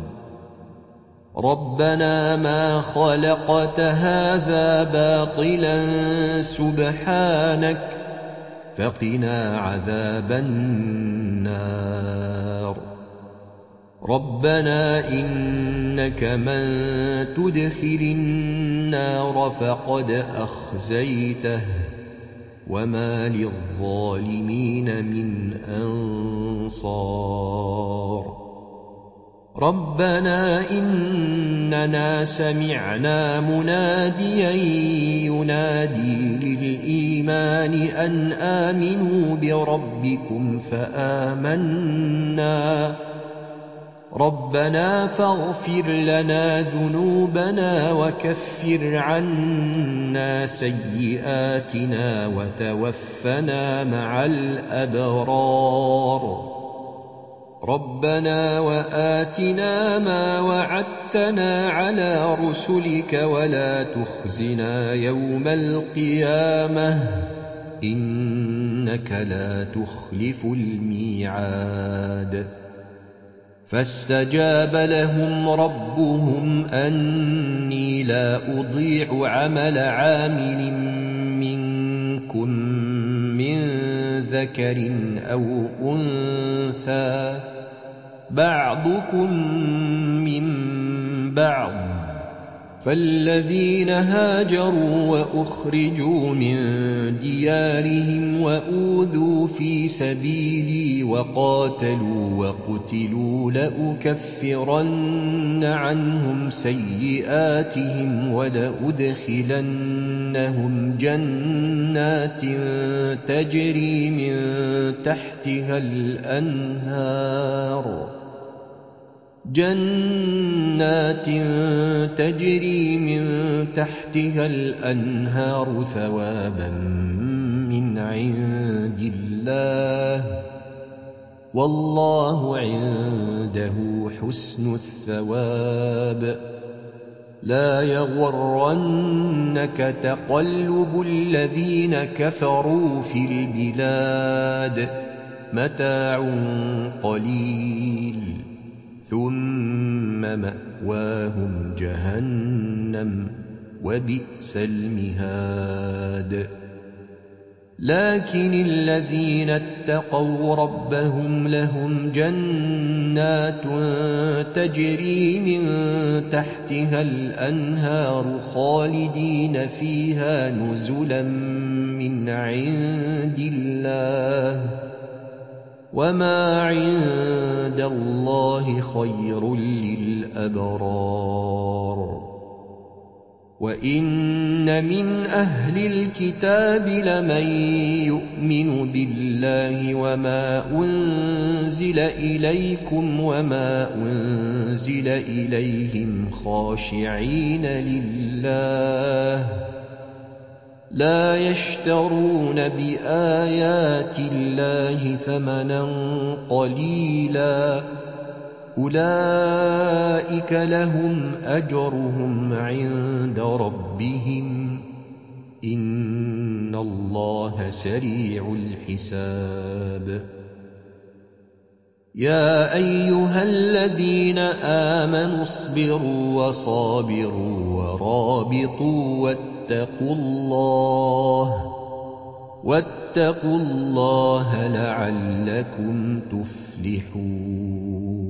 ربنا ما خلقت هذا باطلا سبحانك فقنا عذاب النار ربنا إنك من تدخل النار فقد أخزيته وما للظالمين من أنصار ربنا إننا سمعنا مناديا ينادي للإيمان أن آمنوا بربكم فآمنا ربنا فاغفر لنا ذنوبنا وكفر عنا سيئاتنا وتوفنا مع الأبرار ربنا وآتنا ما وعدتنا على رسلك ولا تخزنا يوم القيامة إنك لا تخلف الميعاد فاستجاب لهم ربهم أني لا أضيع عمل عامل منكم من ذكر أو أنثى بعضكم من بعض فالذين هاجروا وأخرجوا من ديارهم وأوذوا في سبيلي وقاتلوا وقتلوا لأكفرن عنهم سيئاتهم ولأدخلنهم جنات تجري من تحتها الأنهار جنات تجري من تحتها الأنهار ثوابا من عند الله والله عنده حسن الثواب لا يغرنك تقلب الذين كفروا في البلاد متاع قليل ثم مأواهم جهنم وبئس المهاد لكن الذين اتقوا ربهم لهم جنات تجري من تحتها الأنهار خالدين فيها نزلا من عند الله وما عند الله خير للأبرار وإن من أهل الكتاب لمن يؤمن بالله وما أنزل إليكم وما أنزل إليهم خاشعين لله لا يشترون بآيات الله ثمنا قليلا أولئك لهم أجرهم عند ربهم إن الله سريع الحساب يا أيها الذين آمنوا اصبروا وصابروا ورابطوا واتقوا الله واتقوا الله لعلكم تفلحون